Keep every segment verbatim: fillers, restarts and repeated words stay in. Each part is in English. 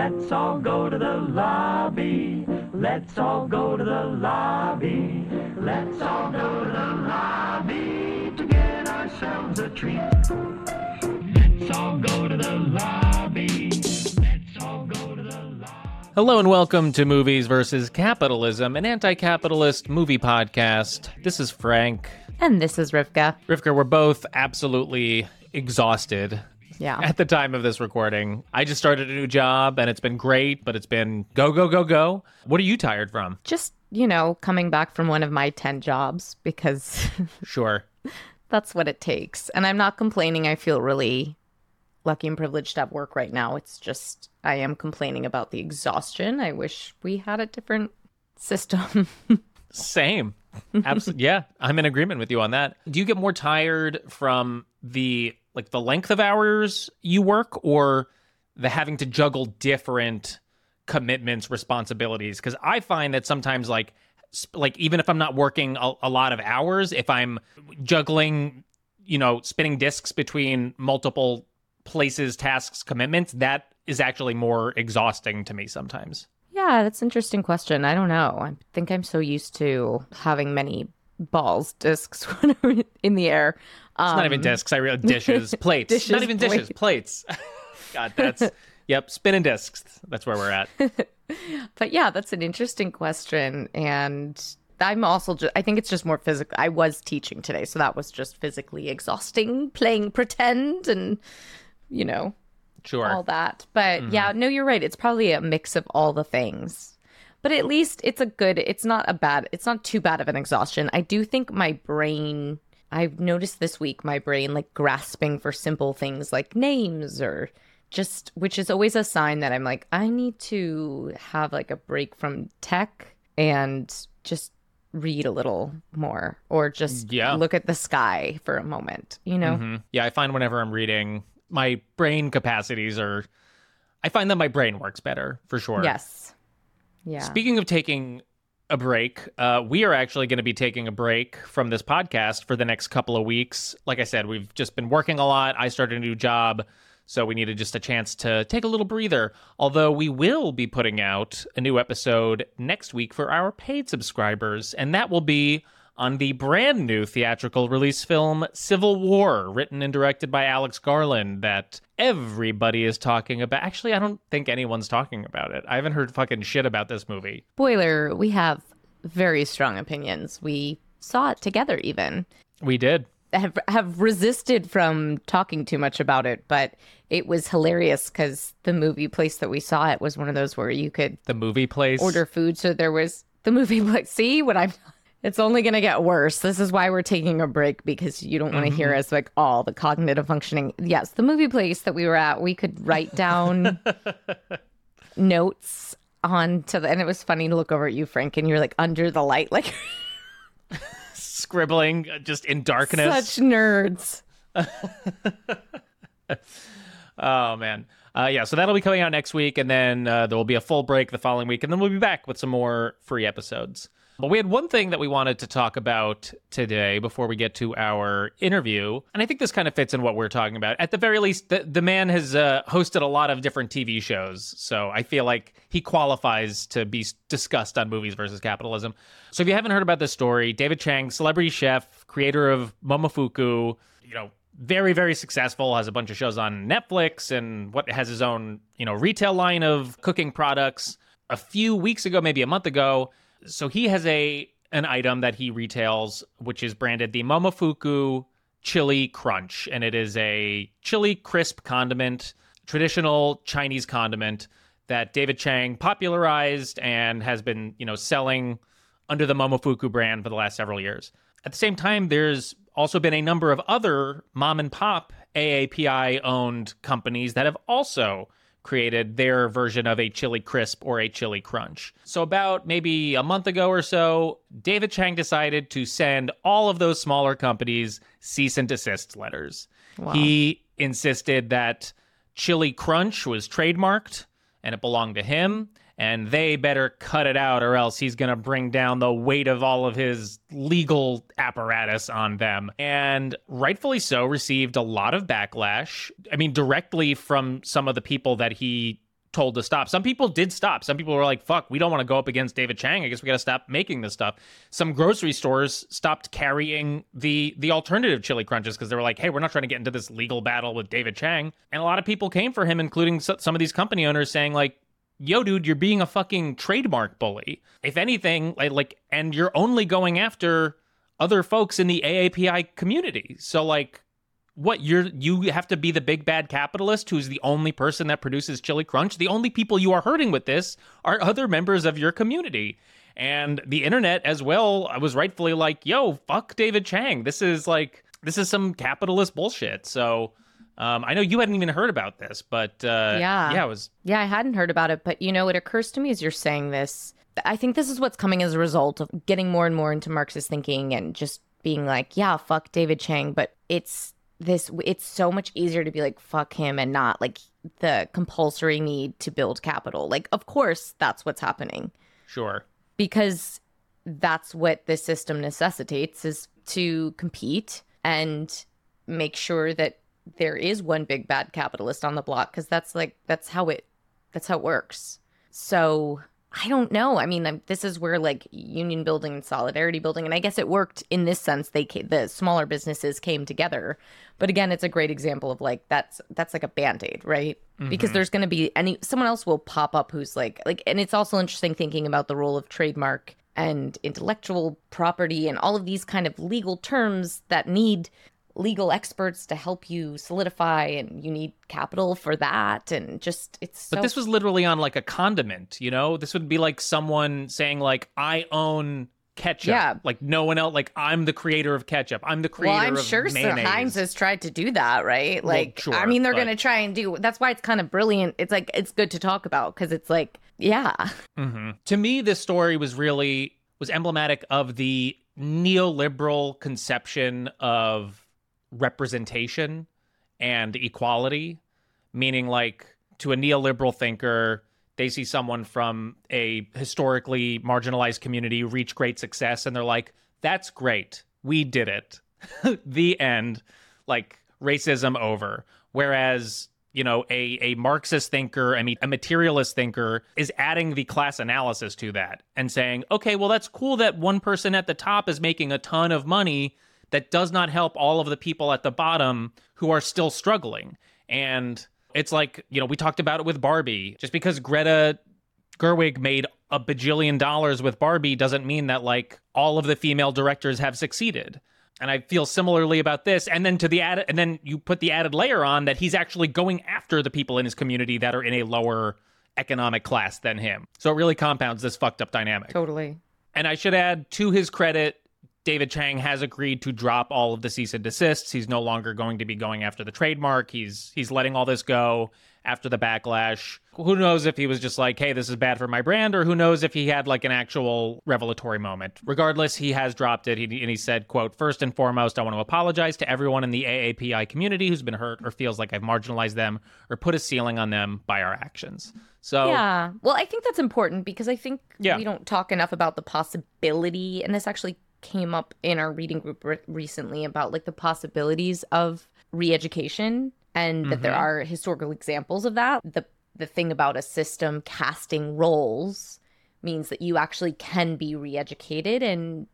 Let's all go to the lobby. Let's all go to the lobby. Let's all go to the lobby to get ourselves a treat. Let's all go to the lobby. Let's all go to the lobby. Hello and welcome to Movies versus Capitalism, an anti-capitalist movie podcast. This is Frank. And this is Rivka. Rivka, we're both absolutely exhausted. Yeah. At the time of this recording. I just started a new job and it's been great, but it's been go, go, go, go. What are you tired from? Just, you know, coming back from one of my ten jobs because Sure. that's what it takes. And I'm not complaining. I feel really lucky and privileged at work right now. It's just, I am complaining about the exhaustion. I wish we had a different system. Same. Absolutely. Yeah, I'm in agreement with you on that. Do you get more tired from the like the length of hours you work or the having to juggle different commitments, responsibilities? Because I find that sometimes like sp- like even if I'm not working a, a lot of hours, if I'm juggling, you know, spinning discs between multiple places, tasks, commitments, that is actually more exhausting to me sometimes. Yeah, that's an interesting question. I don't know. I think I'm so used to having many balls, discs in the air. Um, It's not even discs. I real dishes, plates. dishes, not even dishes, plates. God, that's yep. Spinning discs. That's where we're at. But yeah, that's an interesting question, and I'm also just, I think it's just more physical. I was teaching today, so that was just physically exhausting, playing pretend, and you know, Sure. all that. But mm-hmm. yeah, no, you're right. It's probably a mix of all the things. But at least it's a good. It's not a bad. It's not too bad of an exhaustion. I do think my brain. I've noticed this week my brain like grasping for simple things like names or just, which is always a sign that I'm like, I need to have like a break from tech and just read a little more or just yeah. look at the sky for a moment, you know? Mm-hmm. Yeah, I find whenever I'm reading, my brain capacities are, I find that my brain works better for sure. Yes. Yeah. Speaking of taking a break, uh, we are actually going to be taking a break from this podcast for the next couple of weeks. Like I said, we've just been working a lot. I started a new job, so we needed just a chance to take a little breather. Although we will be putting out a new episode next week for our paid subscribers, and that will be on the brand new theatrical release film Civil War, written and directed by Alex Garland, that everybody is talking about. Actually, I don't think anyone's talking about it. I haven't heard fucking shit about this movie. Spoiler, we have very strong opinions. We saw it together even. We did. Have, have resisted from talking too much about it, but it was hilarious because the movie place that we saw it was one of those where you could... The movie place? Order food, so there was the movie place. See what I'm... It's only going to get worse. This is why we're taking a break, because you don't want to mm-hmm. hear us like all the cognitive functioning. Yes, the movie place that we were at, we could write down notes on to the, and it was funny to look over at you, Frank, and you're like under the light, like scribbling just in darkness. Such nerds. Oh, man. Uh, yeah, so that'll be coming out next week, and then uh, there will be a full break the following week, and then we'll be back with some more free episodes. But we had one thing that we wanted to talk about today before we get to our interview, and I think this kind of fits in what we're talking about. At the very least, the, the man has uh, hosted a lot of different T V shows, so I feel like he qualifies to be discussed on Movies versus Capitalism. So if you haven't heard about this story, David Chang, celebrity chef, creator of Momofuku, you know, very, very successful, has a bunch of shows on Netflix, and what has his own, you know, retail line of cooking products. A few weeks ago, maybe a month ago, so he has a an item that he retails, which is branded the Momofuku Chili Crunch, and it is a chili crisp condiment, traditional Chinese condiment that David Chang popularized and has been, you know, selling under the Momofuku brand for the last several years. At the same time, there's also been a number of other mom and pop A A P I owned companies that have also created their version of a chili crisp or a chili crunch. So about maybe a month ago or so, David Chang decided to send all of those smaller companies cease and desist letters. Wow. He insisted that chili crunch was trademarked and it belonged to him, and they better cut it out or else he's going to bring down the weight of all of his legal apparatus on them. And rightfully so, received a lot of backlash. I mean, directly from some of the people that he told to stop. Some people did stop. Some people were like, fuck, we don't want to go up against David Chang. I guess we got to stop making this stuff. Some grocery stores stopped carrying the the alternative chili crunches because they were like, hey, we're not trying to get into this legal battle with David Chang. And a lot of people came for him, including some of these company owners saying like, yo, dude, you're being a fucking trademark bully. If anything, like, like and you're only going after other folks in the A A P I community. So like, what, you're you have to be the big bad capitalist who's the only person that produces Chili Crunch? The only people you are hurting with this are other members of your community. And the internet as well, I was rightfully like, yo, fuck David Chang. This is like, this is some capitalist bullshit. So um, I know you hadn't even heard about this, but uh, yeah. yeah, it was. Yeah, I hadn't heard about it. But, you know, it occurs to me as you're saying this, I think this is what's coming as a result of getting more and more into Marxist thinking and just being like, yeah, fuck David Chang. But it's this, it's so much easier to be like, fuck him and not like the compulsory need to build capital. Like, of course, that's what's happening. Sure. Because that's what this system necessitates, is to compete and make sure that there is one big bad capitalist on the block, because that's like, that's how it, that's how it works. So I don't know. I mean, um, this is where like union building and solidarity building, and I guess it worked in this sense. They came, the smaller businesses came together, but again, it's a great example of like that's that's like a band-aid, right? Mm-hmm. Because there's going to be any someone else will pop up who's like like, and it's also interesting thinking about the role of trademark and intellectual property and all of these kind of legal terms that need legal experts to help you solidify, and you need capital for that, and just it's so... But this was literally on like a condiment, you know? This would be like someone saying like, I own ketchup. Yeah. Like no one else, like I'm the creator of ketchup. I'm the creator well, I'm of sure mayonnaise. Heinz has tried to do that, right? Like, well, sure, I mean, they're but... going to try and do... That's why it's kind of brilliant. It's like, it's good to talk about, because it's like, yeah. Mm-hmm. To me, this story was really, was emblematic of the neoliberal conception of representation and equality, meaning like to a neoliberal thinker, they see someone from a historically marginalized community reach great success and they're like, that's great, we did it. The end. Like racism over. Whereas, you know, a, a Marxist thinker, I mean, a materialist thinker is adding the class analysis to that and saying, okay, well, that's cool that one person at the top is making a ton of money. That does not help all of the people at the bottom who are still struggling. And it's like, you know, we talked about it with Barbie. Just because Greta Gerwig made a bajillion dollars with Barbie doesn't mean that like all of the female directors have succeeded. And I feel similarly about this. And then to the added, and then you put the added layer on that he's actually going after the people in his community that are in a lower economic class than him. So it really compounds this fucked up dynamic. Totally. And I should add, to his credit, David Chang has agreed to drop all of the cease and desists. He's no longer going to be going after the trademark. He's he's letting all this go after the backlash. Who knows if he was just like, hey, this is bad for my brand, or who knows if he had like an actual revelatory moment. Regardless, he has dropped it. He, and he said, quote, first and foremost, I want to apologize to everyone in the A A P I community who's been hurt or feels like I've marginalized them or put a ceiling on them by our actions. So yeah, well, I think that's important because I think yeah. we don't talk enough about the possibility, and this actually came up in our reading group re- recently about like the possibilities of re-education, and that mm-hmm. there are historical examples of that. The the thing about a system casting roles means that you actually can be re-educated and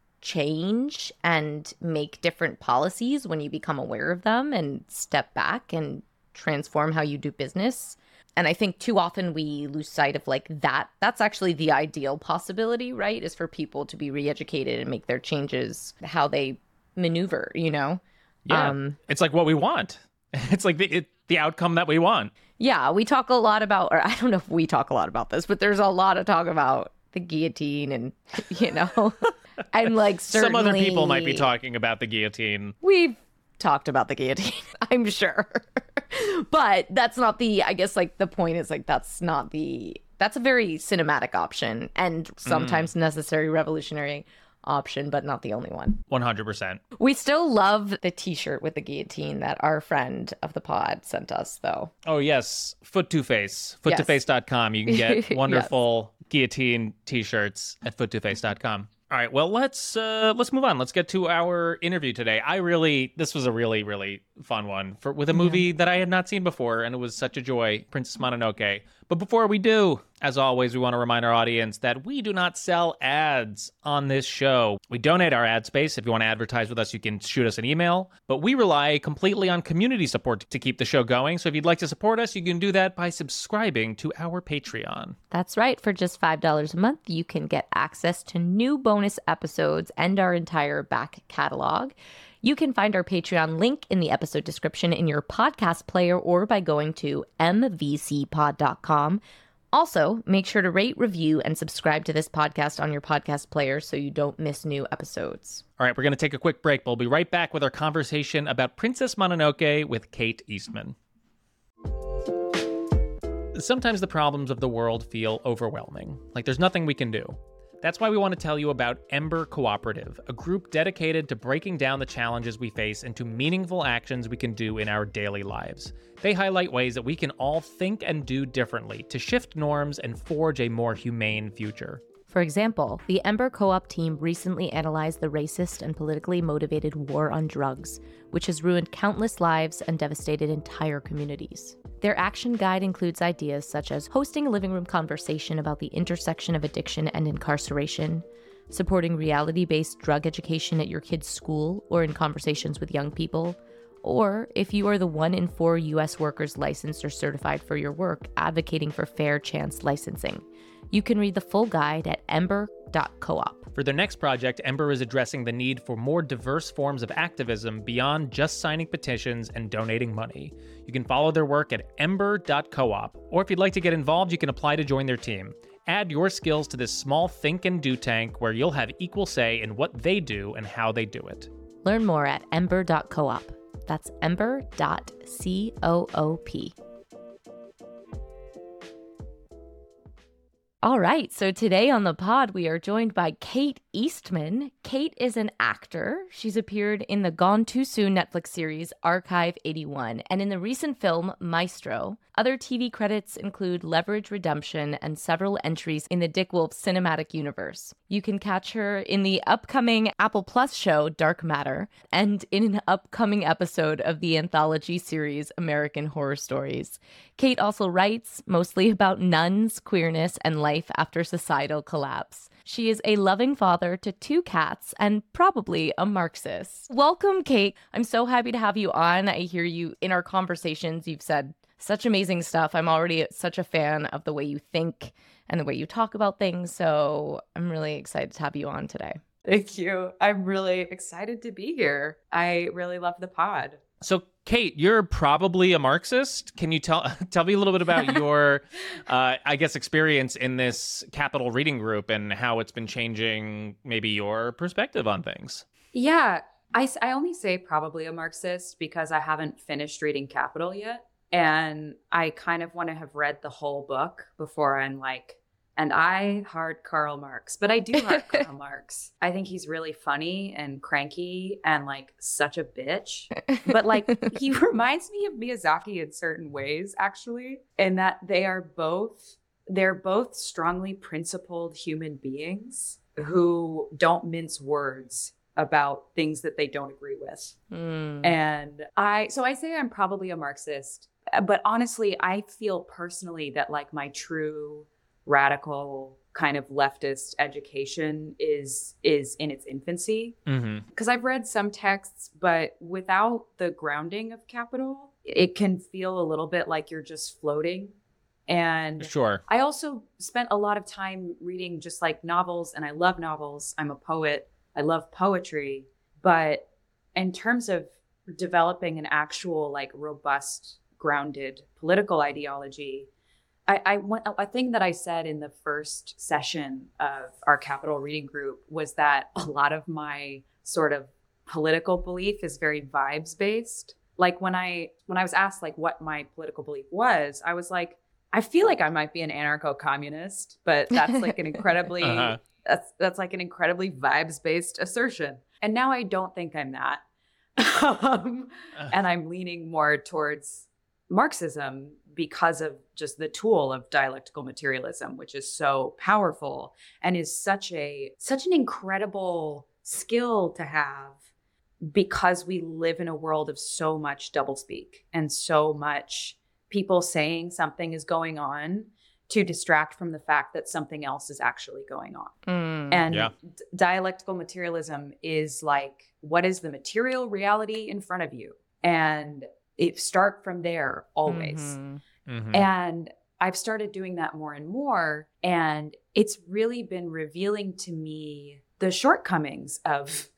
change and make different policies when you become aware of them and step back and transform how you do business. And I think too often we lose sight of like that. That's actually the ideal possibility, right? Is for people to be re-educated and make their changes, how they maneuver, you know? Yeah. Um, it's like what we want. It's like the it, the outcome that we want. Yeah. We talk a lot about, or I don't know if we talk a lot about this, but there's a lot of talk about the guillotine and, you know, and like certainly. Some other people might be talking about the guillotine. We've talked about the guillotine, I'm sure. But that's not the, I guess, like, the point is, like, that's not the, that's a very cinematic option and sometimes mm. necessary revolutionary option, but not the only one. one hundred percent. We still love the t-shirt with the guillotine that our friend of the pod sent us, though. Oh, yes. Foot to Face. foot to face dot com. You can get wonderful yes. guillotine t-shirts at foot to face dot com. All right, well, let's uh, let's move on. Let's get to our interview today. I really, this was a really, really fun one for with a movie yeah. that I had not seen before, and it was such a joy, Princess Mononoke. But before we do, as always, we want to remind our audience that we do not sell ads on this show. We donate our ad space. If you want to advertise with us, you can shoot us an email. But we rely completely on community support to keep the show going. So if you'd like to support us, you can do that by subscribing to our Patreon. That's right. For just five dollars a month, you can get access to new bonus episodes and our entire back catalog. You can find our Patreon link in the episode description in your podcast player or by going to m v c pod dot com. Also, make sure to rate, review, and subscribe to this podcast on your podcast player so you don't miss new episodes. All right, we're going to take a quick break. We'll be right back with our conversation about Princess Mononoke with Kate Eastman. Sometimes the problems of the world feel overwhelming, like there's nothing we can do. That's why we want to tell you about Ember Cooperative, a group dedicated to breaking down the challenges we face into meaningful actions we can do in our daily lives. They highlight ways that we can all think and do differently to shift norms and forge a more humane future. For example, the Ember Co-op team recently analyzed the racist and politically motivated war on drugs, which has ruined countless lives and devastated entire communities. Their action guide includes ideas such as hosting a living room conversation about the intersection of addiction and incarceration, supporting reality-based drug education at your kid's school or in conversations with young people, or if you are the one in four U S workers licensed or certified for your work, advocating for fair chance licensing. You can read the full guide at ember dot coop. For their next project, Ember is addressing the need for more diverse forms of activism beyond just signing petitions and donating money. You can follow their work at ember dot coop, or if you'd like to get involved, you can apply to join their team. Add your skills to this small think and do tank where you'll have equal say in what they do and how they do it. Learn more at ember dot coop. That's ember dot coop. All right, so today on the pod, we are joined by Kate Eastman. Kate is an actor. She's appeared in the Gone Too Soon Netflix series Archive eighty-one and in the recent film Maestro. Other T V credits include Leverage Redemption and several entries in the Dick Wolf cinematic universe. You can catch her in the upcoming Apple Plus show Dark Matter and in an upcoming episode of the anthology series American Horror Stories. Kate also writes mostly about nuns, queerness, and life after societal collapse. She is a loving father to two cats and probably a Marxist. Welcome, Kate. I'm so happy to have you on. I hear you in our conversations. You've said such amazing stuff. I'm already such a fan of the way you think and the way you talk about things. So I'm really excited to have you on today. Thank you. I'm really excited to be here. I really love the pod. So, Kate, you're probably a Marxist. Can you tell tell me a little bit about your, uh, I guess, experience in this Capital Reading Group and how it's been changing maybe your perspective on things? Yeah, I, I only say probably a Marxist because I haven't finished reading Capital yet. And I kind of want to have read the whole book before I'm like, and I heart Karl Marx, but I do heart Karl Marx. I think he's really funny and cranky and like such a bitch. But like he reminds me of Miyazaki in certain ways, actually, in that they are both they're both strongly principled human beings who don't mince words about things that they don't agree with. Mm. And I so I say I'm probably a Marxist, but honestly, I feel personally that like my true radical kind of leftist education is is in its infancy. Because mm-hmm. I've read some texts, but without the grounding of Capital, it can feel a little bit like you're just floating. And sure. I also spent a lot of time reading just like novels, and I love novels. I'm a poet. I love poetry. But in terms of developing an actual like robust, grounded political ideology, I, I went, a thing that I said in the first session of our Capital Reading Group was that a lot of my sort of political belief is very vibes based. Like when I when I was asked like what my political belief was, I was like, I feel like I might be an anarcho-communist, but that's like an incredibly uh-huh. that's that's like an incredibly vibes based assertion. And now I don't think I'm that, um, uh. and I'm leaning more towards Marxism because of just the tool of dialectical materialism, which is so powerful and is such a such an incredible skill to have because we live in a world of so much doublespeak and so much people saying something is going on to distract from the fact that something else is actually going on. Mm. And Yeah. d- dialectical materialism is like, what is the material reality in front of you? And it start from there always. Mhm. Mhm. And I've started doing that more and more. And it's really been revealing to me the shortcomings of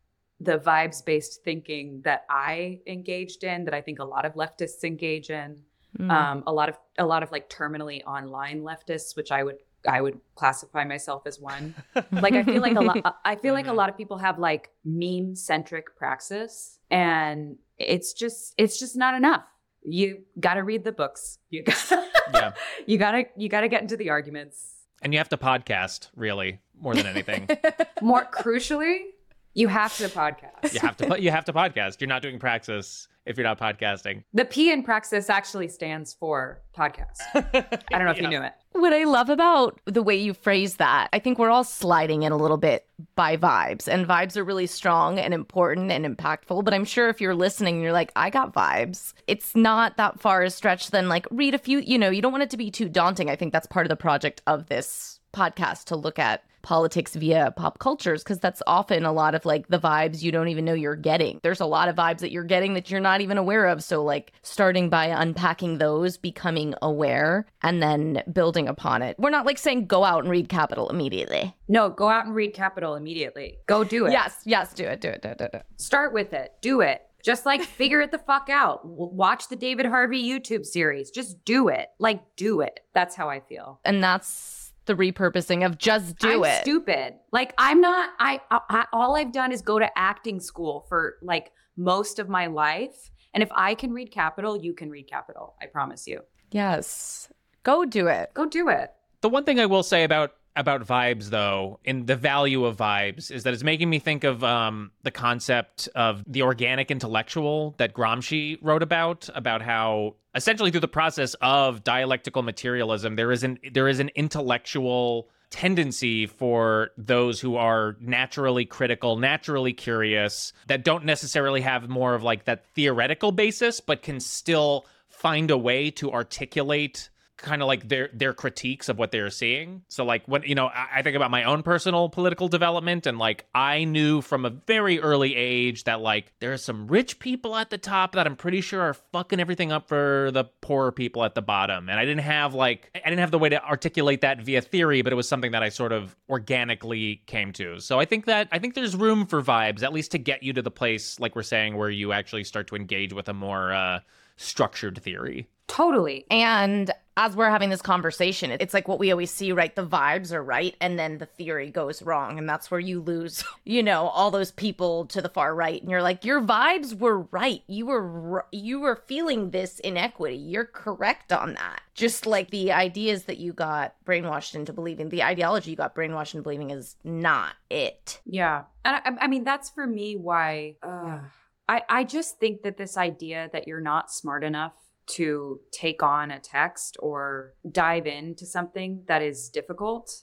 the vibes-based thinking that I engaged in, that I think a lot of leftists engage in. Mm. Um, a lot of a lot of like terminally online leftists, which I would I would classify myself as one. Like I feel like a lot I feel like a lot of people have like meme centric praxis, and it's just it's just not enough. You got to read the books. You got Yeah. you got to you got to get into the arguments. And you have to podcast, really, more than anything. More crucially, you have to podcast. you have to you have to podcast. You're not doing praxis if you're not podcasting. The P in praxis actually stands for podcast. I don't know if you knew it. What I love about the way you phrase that, I think we're all sliding in a little bit by vibes, and vibes are really strong and important and impactful. But I'm sure if you're listening and you're like, I got vibes, it's not that far a stretch. Then like read a few, you know, you don't want it to be too daunting. I think that's part of the project of this podcast, to look at politics via pop cultures, because that's often a lot of like the vibes you don't even know you're getting. There's a lot of vibes that you're getting that you're not even aware of. So like starting by unpacking those, becoming aware, and then building upon it. We're not like saying go out and read Capital immediately. No, go out and read Capital immediately. Go do it. Yes, yes, do it, do it, do it, do it. Start with it. Do it. Just like figure it the fuck out. W- Watch the David Harvey YouTube series. Just do it. Like do it. That's how I feel. And that's the repurposing of just do I'm it. stupid. Like I'm not, I, I, all I've done is go to acting school for like most of my life. And if I can read Capital, you can read Capital. I promise you. Yes. Go do it. Go do it. The one thing I will say about about vibes, though, in the value of vibes, is that it's making me think of um, the concept of the organic intellectual that Gramsci wrote about, about how essentially through the process of dialectical materialism, there is an there is an intellectual tendency for those who are naturally critical, naturally curious, that don't necessarily have more of like that theoretical basis, but can still find a way to articulate kind of like their their critiques of what they're seeing. So like when, you know, I, I think about my own personal political development, and like I knew from a very early age that like there are some rich people at the top that I'm pretty sure are fucking everything up for the poorer people at the bottom. And I didn't have like, I didn't have the way to articulate that via theory, but it was something that I sort of organically came to. So I think that, I think there's room for vibes, at least to get you to the place, like we're saying, where you actually start to engage with a more uh, structured theory. Totally. And as we're having this conversation, it's like what we always see, right? The vibes are right, and then the theory goes wrong. And that's where you lose, you know, all those people to the far right. And you're like, your vibes were right. You were you were feeling this inequity. You're correct on that. Just like the ideas that you got brainwashed into believing, the ideology you got brainwashed into believing is not it. Yeah. And I, I mean, that's for me why uh, I, I just think that this idea that you're not smart enough to take on a text or dive into something that is difficult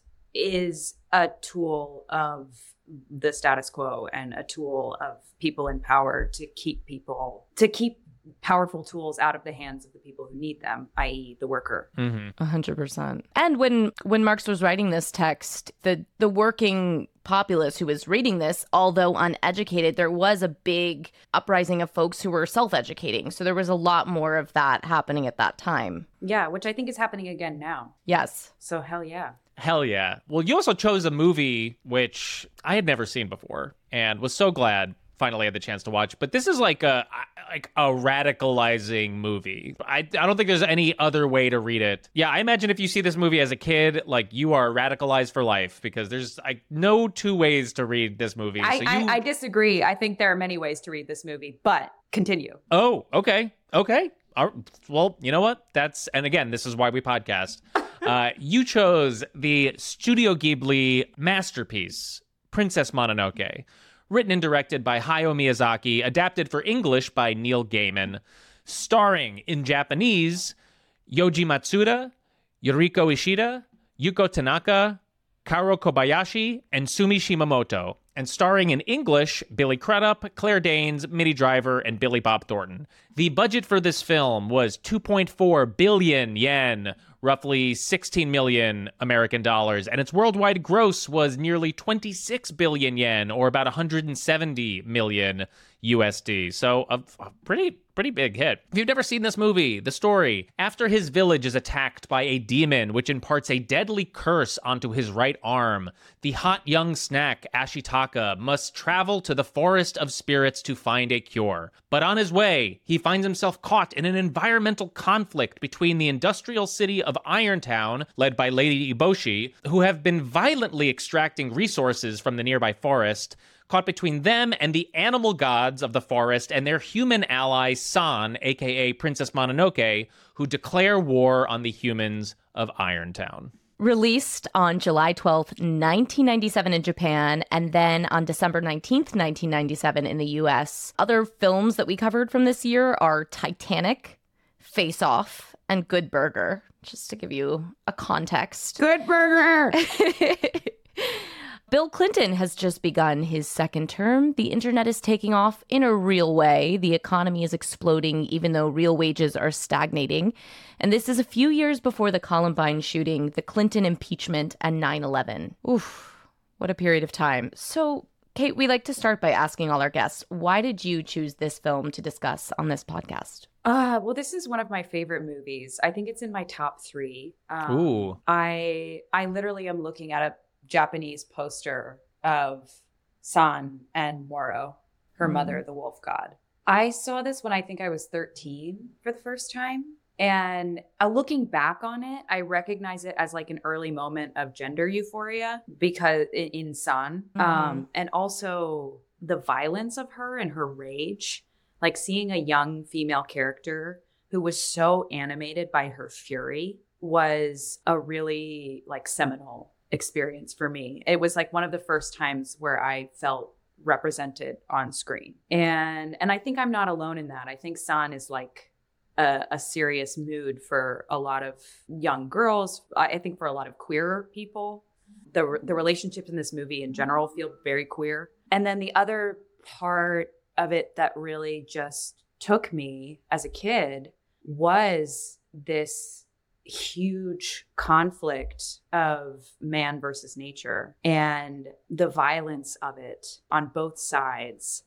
is a tool of the status quo and a tool of people in power to keep people, to keep powerful tools out of the hands of the people who need them, that is the worker. Mm-hmm. A hundred percent. And when when Marx was writing this text, the the working populace who was reading this, although uneducated, there was a big uprising of folks who were self-educating. So there was a lot more of that happening at that time. Yeah, which I think is happening again now. Yes. So hell yeah. Hell yeah. Well, you also chose a movie which I had never seen before and was so glad finally had the chance to watch. But this is like a like a radicalizing movie. I, I don't think there's any other way to read it. Yeah, I imagine if you see this movie as a kid, like you are radicalized for life, because there's like no two ways to read this movie. I, so you... I, I disagree. I think there are many ways to read this movie, but continue. Oh, okay. Okay. All right. Well, you know what? That's, and again, this is why we podcast. Uh, you chose the Studio Ghibli masterpiece, Princess Mononoke, written and directed by Hayao Miyazaki, adapted for English by Neil Gaiman, starring in Japanese Yoji Matsuda, Yuriko Ishida, Yuko Tanaka, Karo Kobayashi, and Sumi Shimamoto. and starring in English Billy Crudup, Claire Danes, Minnie Driver, and Billy Bob Thornton. The budget for this film was two point four billion yen, roughly sixteen million American dollars, and its worldwide gross was nearly twenty-six billion yen, or about one hundred seventy million U S D. So a, a pretty pretty big hit. If you've never seen this movie, the story: after his village is attacked by a demon which imparts a deadly curse onto his right arm, the hot young snack Ashitaka must travel to the Forest of Spirits to find a cure. But on his way, he finds himself caught in an environmental conflict between the industrial city of Irontown, led by Lady Eboshi, who have been violently extracting resources from the nearby forest, caught between them and the animal gods of the forest and their human ally San, aka Princess Mononoke, who declare war on the humans of Irontown. Released on July twelfth, nineteen ninety-seven in Japan, and then on December nineteenth, nineteen ninety-seven in the U S. Other films that we covered from this year are Titanic, Face Off, and Good Burger, just to give you a context. Good Burger! Bill Clinton has just begun his second term. The internet is taking off in a real way. The economy is exploding, even though real wages are stagnating. And this is a few years before the Columbine shooting, the Clinton impeachment, and nine eleven. Oof, what a period of time. So, Kate, we like to start by asking all our guests, why did you choose this film to discuss on this podcast? Uh, well, this is one of my favorite movies. I think it's in my top three. Um, Ooh. I I literally am looking at a Japanese poster of San and Moro, her Mm. mother, the wolf god. I saw this when I think I was thirteen for the first time. And uh, looking back on it, I recognize it as like an early moment of gender euphoria because in, in San. Mhm. Um, and also the violence of her and her rage, like seeing a young female character who was so animated by her fury was a really like seminal experience for me. It was like one of the first times where I felt represented on screen. And and I think I'm not alone in that. I think San is like a, a serious mood for a lot of young girls. I think for a lot of queer people. The the relationships in this movie in general feel very queer. And then the other part of it that really just took me as a kid was this huge conflict of man versus nature and the violence of it on both sides,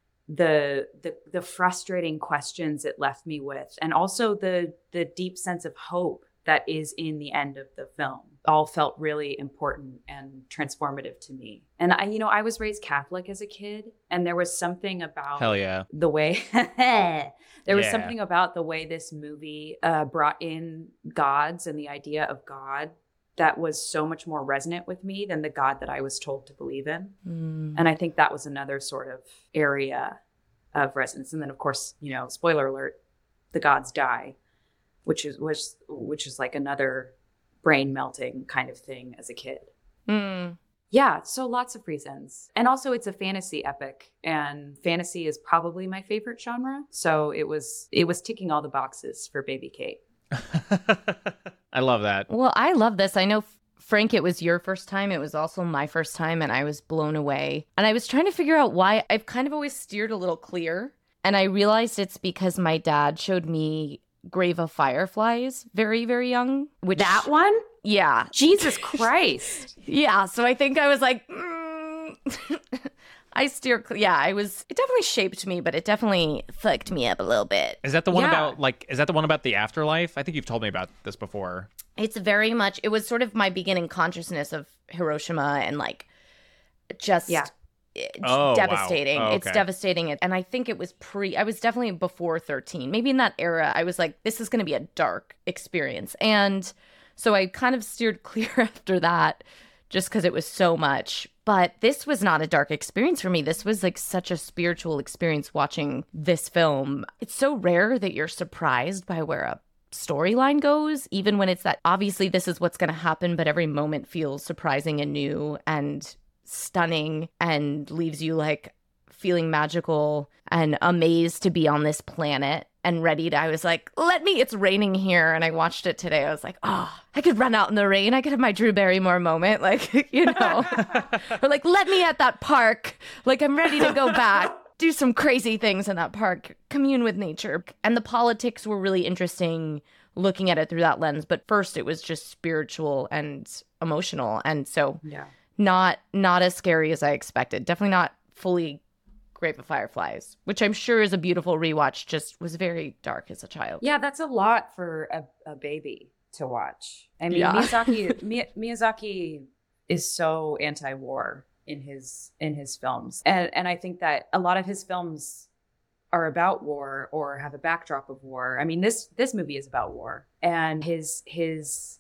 the the the frustrating questions it left me with, and also the the deep sense of hope that is in the end of the film, all felt really important and transformative to me. And I, you know, I was raised Catholic as a kid, and there was something about Hell yeah. the way there was Yeah. something about the way this movie uh, brought in gods and the idea of God that was so much more resonant with me than the God that I was told to believe in. Mm. And I think that was another sort of area of resonance. And then, of course, you know, spoiler alert, the gods die, which is which, which is like another brain melting kind of thing as a kid. Mm. Yeah, so lots of reasons. And also it's a fantasy epic, and fantasy is probably my favorite genre. So it was it was ticking all the boxes for Baby Kate. I love that. Well, I love this. I know, Frank, it was your first time. It was also my first time, and I was blown away. And I was trying to figure out why. I've kind of always steered a little clear, and I realized it's because my dad showed me Grave of Fireflies very, very young. Which That one? Yeah. Jesus Christ. Yeah. So I think I was like, mm. I steer. Cl- yeah, I was. It definitely shaped me, but it definitely fucked me up a little bit. Is that the one Yeah. about like is that the one about the afterlife? I think you've told me about this before. It's very much. It was sort of my beginning consciousness of Hiroshima and like just. Yeah. It's Oh, wow. devastating. Oh, It's okay. devastating. And I think it was pre, I was definitely before thirteen. Maybe in that era, I was like, this is going to be a dark experience. And so I kind of steered clear after that just because it was so much. But this was not a dark experience for me. This was like such a spiritual experience watching this film. It's so rare that you're surprised by where a storyline goes, even when it's that obviously this is what's going to happen, but every moment feels surprising and new and stunning and leaves you like feeling magical and amazed to be on this planet. and ready to, I was like, let me, it's raining here. And I watched it today. I was like, oh, I could run out in the rain. I could have my Drew Barrymore moment. Like, you know, or like, let me at that park. Like, I'm ready to go back, do some crazy things in that park, commune with nature. And the politics were really interesting looking at it through that lens. But first it was just spiritual and emotional. And so Yeah. not, not as scary as I expected. Definitely not fully Grave of Fireflies, which I'm sure is a beautiful rewatch, just was very dark as a child. Yeah, that's a lot for a, a baby to watch. I mean, Yeah. Miyazaki Mi- Miyazaki is so anti-war in his in his films, and and I think that a lot of his films are about war or have a backdrop of war. I mean, this this movie is about war, and his his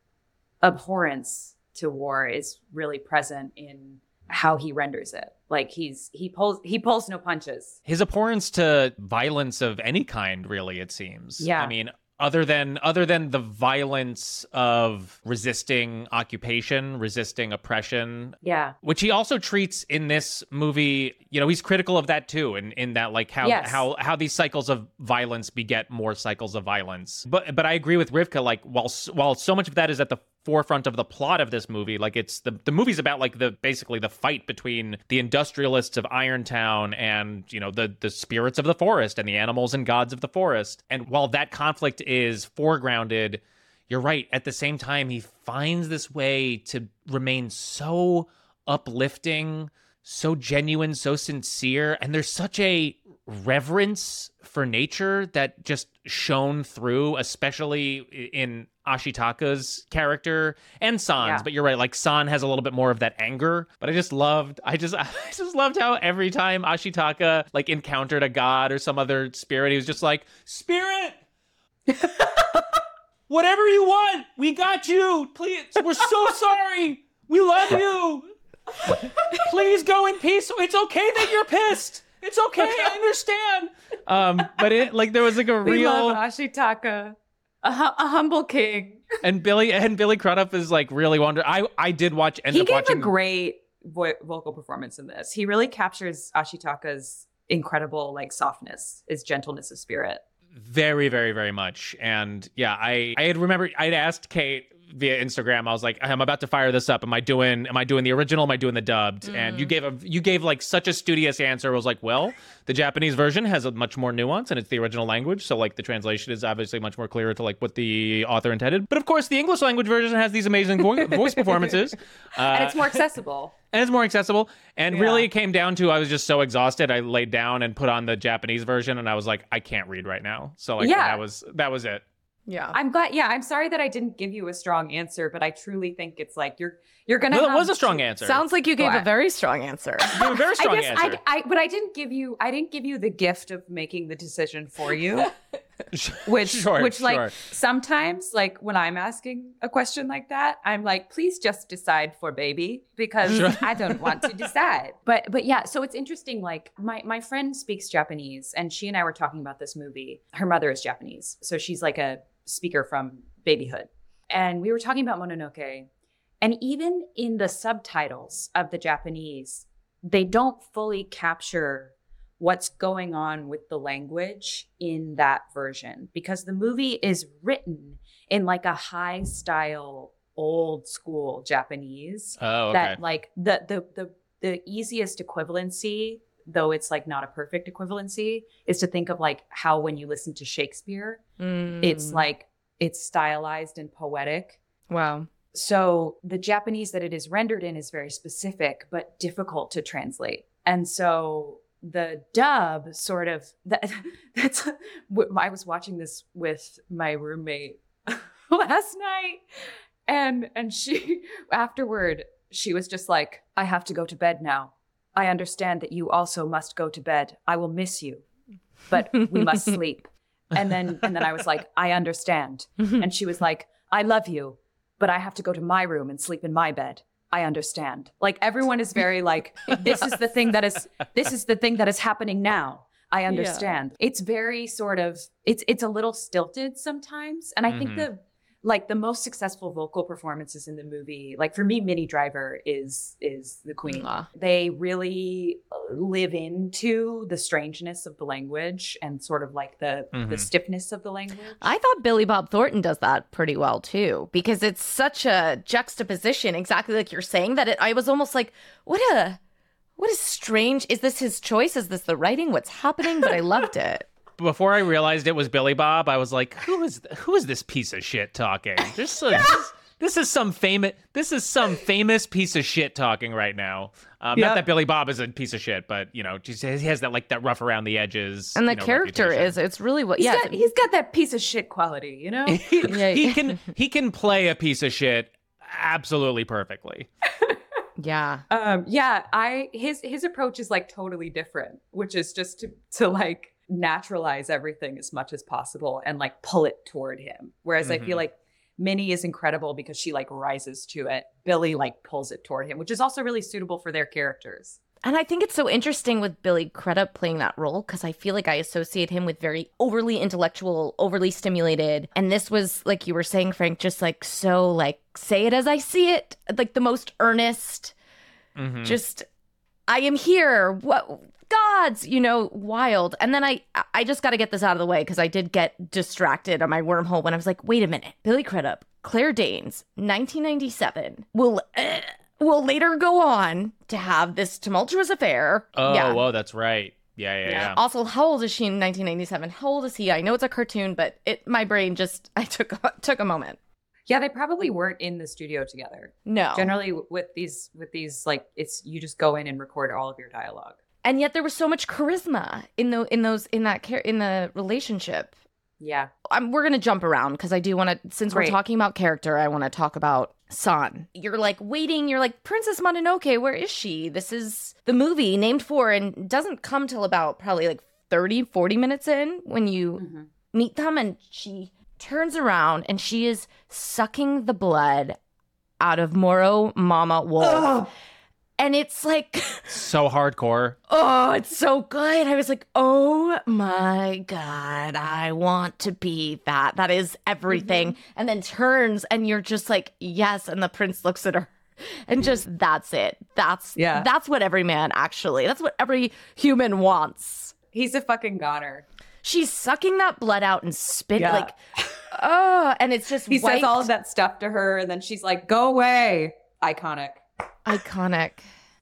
abhorrence to war is really present in how he renders it. Like he's he pulls he pulls no punches. His abhorrence to violence of any kind, really, it seems. Yeah. I mean, other than other than the violence of resisting occupation, resisting oppression, Yeah. which he also treats in this movie. You know, he's critical of that too, in, in that like how Yes. how how these cycles of violence beget more cycles of violence. But but I agree with Rivka. Like while s- while so much of that is at the forefront of the plot of this movie, like it's the the movie's about like the basically the fight between the industrialists of Irontown and, you know, the the spirits of the forest and the animals and gods of the forest. And while that conflict is foregrounded, you're right, at the same time he finds this way to remain so uplifting, so genuine, so sincere, and there's such a reverence for nature that just shone through, especially in Ashitaka's character and San's. Yeah. But you're right, like San has a little bit more of that anger. But I just loved, I just, I just loved how every time Ashitaka like encountered a god or some other spirit, he was just like, "Spirit, whatever you want, we got you. Please, we're so sorry. We love you. Please go in peace. It's okay that you're pissed. It's okay. I understand." Um, but it like there was like a We real love Ashitaka, a, hu- a humble king. and Billy and Billy Crudup is like really wonder. I I did watch. End He up gave watching. a great vo- vocal performance in this. He really captures Ashitaka's incredible like softness, his gentleness of spirit. Very, very, very much. And yeah, I, I had remembered, I'd asked Kate via Instagram, I was like, I'm about to fire this up. Am I doing, am I doing the original? Am I doing the dubbed? And you gave a, you gave like such a studious answer. I was like, well, the Japanese version has a much more nuance and it's the original language. So like the translation is obviously much more clear to like what the author intended. But of course, the English language version has these amazing vo- voice performances. Uh, And it's more accessible. and it's more accessible. And Yeah. really, it came down to I was just so exhausted. I laid down and put on the Japanese version, and I was like, I can't read right now. So like, Yeah. that was that was it. Yeah. I'm glad. Yeah, I'm sorry that I didn't give you a strong answer, but I truly think it's like you're you're gonna. Well, it have was a strong to- answer. Sounds like you gave a What? very strong answer. You gave a very strong I guess answer. I, I, but I didn't give you. I didn't give you the gift of making the decision for you. Which, Sure, which, like, sure. sometimes, like, when I'm asking a question like that, I'm like, please just decide for baby because Sure. I don't want to decide. But, but yeah, so it's interesting. Like, my my friend speaks Japanese, and she and I were talking about this movie. Her mother is Japanese, so she's like a speaker from babyhood, and we were talking about Mononoke, and even in the subtitles of the Japanese, they don't fully capture what's going on with the language in that version because the movie is written in like a high style old school Japanese Oh, okay. that like the the the the easiest equivalency, though it's like not a perfect equivalency, is to think of like how when you listen to Shakespeare, it's like it's stylized and poetic. Wow. So the Japanese that it is rendered in is very specific, but difficult to translate. And so the dub sort of, that, that's, I was watching this with my roommate last night and, and she, afterward, she was just like, I have to go to bed now. I understand that you also must go to bed. I will miss you, but we must sleep. And then, and then I was like, I understand. And she was like, I love you, but I have to go to my room and sleep in my bed. I understand. Like everyone is very like, this is the thing that is, this is the thing that is happening now. I understand. It's very sort of, it's, it's a little stilted sometimes. And I think Mhm. the, like the most successful vocal performances in the movie, like for me, Minnie Driver is is the queen. Mwah. They really live into the strangeness of the language and sort of like the Mhm. the stiffness of the language. I thought Billy Bob Thornton does that pretty well too, because it's such a juxtaposition, exactly like you're saying, that it, I was almost like, what a, what a strange, is this his choice? Is this the writing? What's happening? But I loved it. Before I realized it was Billy Bob, I was like, "Who is who is this piece of shit talking?" Just like, this, this is some famous this is some famous piece of shit talking right now. Um, Yeah. Not that Billy Bob is a piece of shit, but you know, just, he has that like that rough around the edges. And the you know, character reputation. is, it's really what, He's yeah. got, he's got that piece of shit quality, you know? he, Yeah. he can he can play a piece of shit absolutely perfectly. yeah. Um, yeah, I his his approach is like totally different, which is just to to like naturalize everything as much as possible and like pull it toward him. Whereas I Mhm. feel like Minnie is incredible because she like rises to it. Billy like pulls it toward him, which is also really suitable for their characters. And I think it's so interesting with Billy Crudup playing that role, because I feel like I associate him with very overly intellectual, overly stimulated. And this was, like you were saying, Frank, just like so like, say it as I see it, like the most earnest, Mhm. just, I am here. What gods, you know, wild. And then I I just got to get this out of the way, because I did get distracted on my wormhole when I was like, wait a minute, Billy Crudup, Claire Danes, nineteen ninety-seven, will uh, will later go on to have this tumultuous affair. Oh, yeah. whoa, that's right. Yeah, yeah, Yeah. yeah. Also, how old is she in nineteen ninety-seven? How old is he? I know it's a cartoon, but it my brain just I took took a moment. Yeah, they probably weren't in the studio together. No. Generally with these with these like it's you just go in and record all of your dialogue. And yet there was so much charisma in the in those in that char- in the relationship. Yeah. I'm, we're gonna jump around because I do want to. Since Great. we're talking about character, I want to talk about San. You're like waiting. You're like, Princess Mononoke, where is she? This is the movie named for, and doesn't come till about probably like thirty, forty minutes in when you Mhm. meet them, and she turns around and she is sucking the blood out of Moro Mama Wolf. Ugh. And it's like, So hardcore. oh, it's so good. I was like, oh my God, I want to be that. That is everything. And then turns and you're just like, yes. And the prince looks at her and just, that's it. That's, Yeah. that's what every man actually, that's what every human wants. He's a fucking goner. She's sucking that blood out and spit Yeah. like, oh, and it's just He wiped. says all of that stuff to her and then she's like, go away. Iconic. Iconic.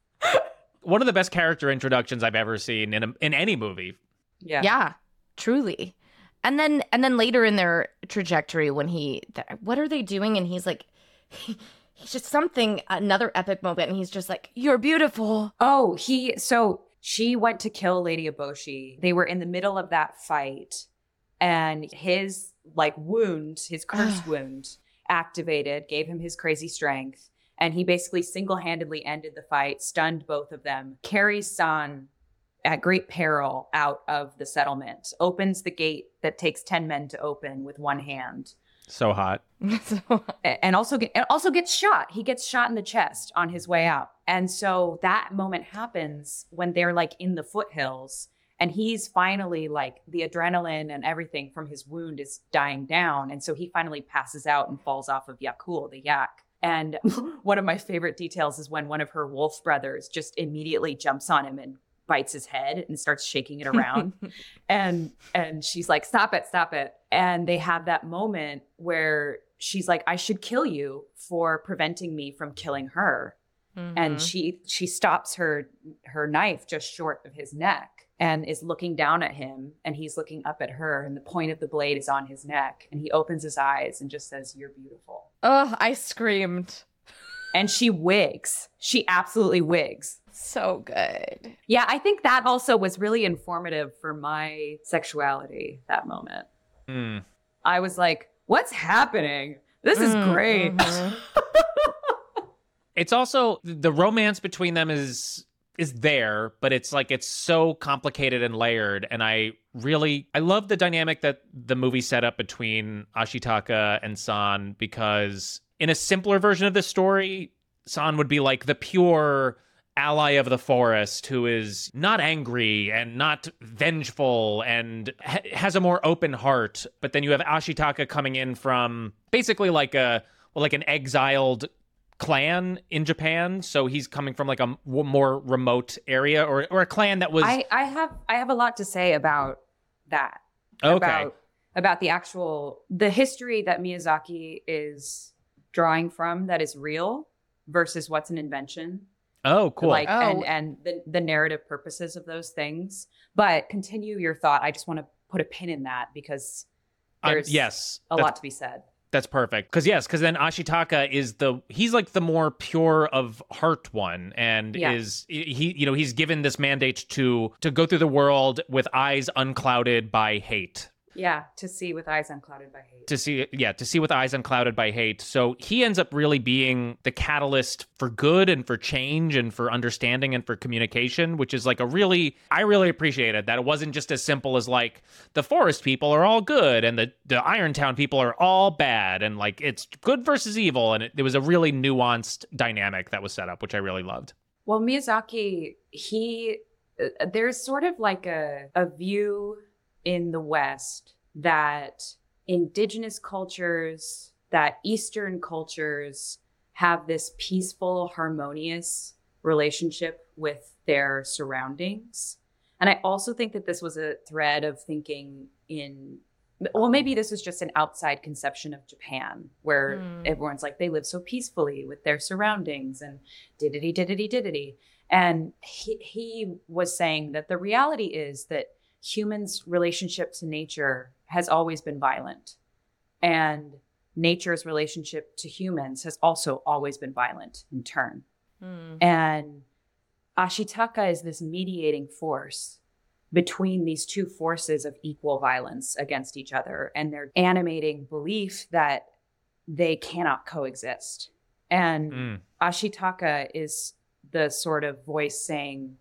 One of the best character introductions I've ever seen in a, in any movie. Yeah. Yeah, truly. And then and then later in their trajectory when he th- what are they doing and he's like he, he's just something another epic moment and he's just like, you're beautiful. Oh, he so she went to kill Lady Eboshi. They were in the middle of that fight and his like wound, his curse wound activated, gave him his crazy strength. And he basically single-handedly ended the fight, stunned both of them, carries San at great peril out of the settlement, opens the gate that takes ten men to open with one hand, So hot. So- a- and also get, and also gets shot. He gets shot in the chest on his way out. And so that moment happens when they're like in the foothills and he's finally like the adrenaline and everything from his wound is dying down. And so he finally passes out and falls off of Yakul, the yak. And one of my favorite details is when one of her wolf brothers just immediately jumps on him and bites his head and starts shaking it around. and and she's like, stop it, stop it. And they have that moment where she's like, I should kill you for preventing me from killing her. And Mhm. she she stops her her knife just short of his neck and is looking down at him and he's looking up at her and the point of the blade is on his neck and he opens his eyes and just says, you're beautiful. Oh, I screamed. And she wigs. She absolutely wigs. So good. Yeah, I think that also was really informative for my sexuality, that moment. Mm. I was like, what's happening? This is Mm, great. mhm. It's also the romance between them is is there, but it's like it's so complicated and layered. And I really I love the dynamic that the movie set up between Ashitaka and San, because in a simpler version of the story, San would be like the pure ally of the forest who is not angry and not vengeful and ha- has a more open heart. But then you have Ashitaka coming in from basically like a well, like an exiled clan in Japan. So he's coming from like a m- more remote area, or or a clan that was I, I have I have a lot to say about that. okay. About, about the actual the history that Miyazaki is drawing from that is real versus what's an invention. Oh, cool. Like Oh. and and the, the narrative purposes of those things. But continue your thought. I just want to put a pin in that because Uh, there's yes, a that's- lot to be said. That's perfect. Because yes, because then Ashitaka is the he's like the more pure of heart one, and Yeah. is he you know he's given this mandate to to go through the world with eyes unclouded by hate. Yeah, to see with eyes unclouded by hate. To see yeah to see with eyes unclouded by hate. So he ends up really being the catalyst for good and for change and for understanding and for communication, which is like a really I really appreciated that it wasn't just as simple as like the forest people are all good and the the Irontown people are all bad, and like it's good versus evil, and it, it was a really nuanced dynamic that was set up, which I really loved. Well, Miyazaki, he uh, there's sort of like a a view in the West that indigenous cultures, that Eastern cultures have this peaceful, harmonious relationship with their surroundings. And I also think that this was a thread of thinking in, well, maybe this was just an outside conception of Japan where Hmm. everyone's like, they live so peacefully with their surroundings and diddity, diddity, diddity. And he, he was saying that the reality is that humans' relationship to nature has always been violent, and nature's relationship to humans has also always been violent in turn. Hmm. And Ashitaka is this mediating force between these two forces of equal violence against each other, and their animating belief that they cannot coexist. And Mm. Ashitaka is the sort of voice saying,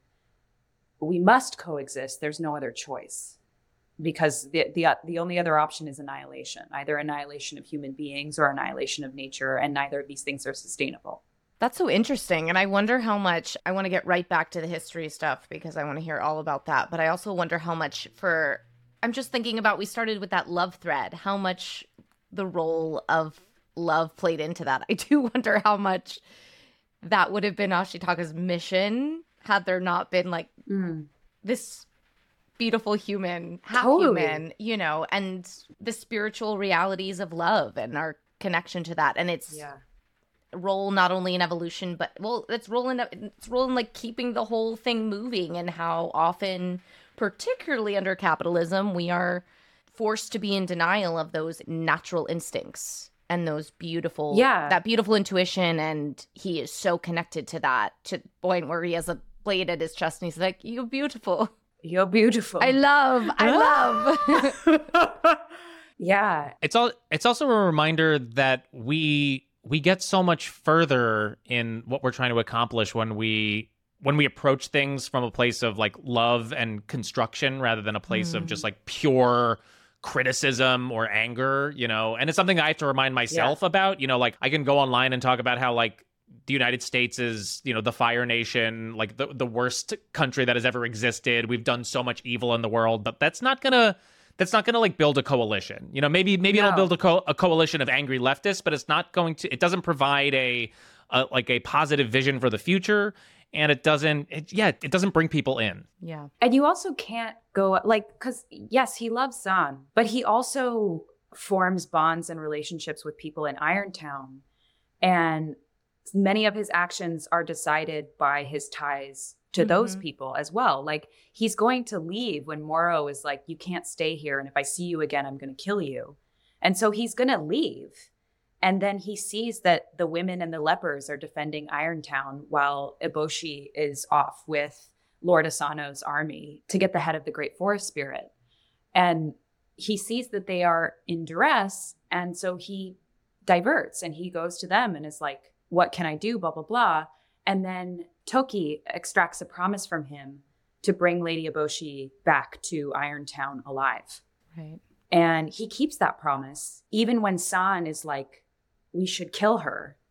we must coexist. There's no other choice, because the, the the only other option is annihilation, either annihilation of human beings or annihilation of nature, and neither of these things are sustainable. That's so interesting. And I wonder how much I want to get right back to the history stuff because I want to hear all about that. But I also wonder how much for, I'm just thinking about, we started with that love thread, how much the role of love played into that. I do wonder how much that would have been Ashitaka's mission had there not been like this beautiful human, half Totally. human, you know, and the spiritual realities of love and our connection to that. And it's role not only in evolution, but well, it's role in it's role in like keeping the whole thing moving, and how often, particularly under capitalism, we are forced to be in denial of those natural instincts and those beautiful, Yeah. that beautiful intuition. And he is so connected to that, to the point where he has a blade at his chest and he's like, "You're beautiful. You're beautiful. I love, I love." yeah. It's all it's also a reminder that we we get so much further in what we're trying to accomplish when we when we approach things from a place of like love and construction rather than a place of just like pure criticism or anger, you know. And it's something I have to remind myself about, you know, like I can go online and talk about how like the United States is, you know, the Fire Nation, like the the worst country that has ever existed. We've done so much evil in the world, but that's not gonna that's not gonna like build a coalition. You know, maybe maybe No. it'll build a, co- a coalition of angry leftists, but it's not going to. It doesn't provide a, a like a positive vision for the future, and it doesn't. It, yeah, it doesn't bring people in. Yeah. And you also can't go like, because yes, he loves Zan, but he also forms bonds and relationships with people in Irontown. And many of his actions are decided by his ties to those Mhm. people as well. Like he's going to leave when Moro is like, you can't stay here. And if I see you again, I'm going to kill you. And so he's going to leave. And then he sees that the women and the lepers are defending Irontown while Eboshi is off with Lord Asano's army to get the head of the Great Forest Spirit. And he sees that they are in duress. And so he diverts and he goes to them and is like, what can I do? Blah, blah, blah. And then Toki extracts a promise from him to bring Lady Eboshi back to Irontown alive. Right. And he keeps that promise, even when San is like, we should kill her.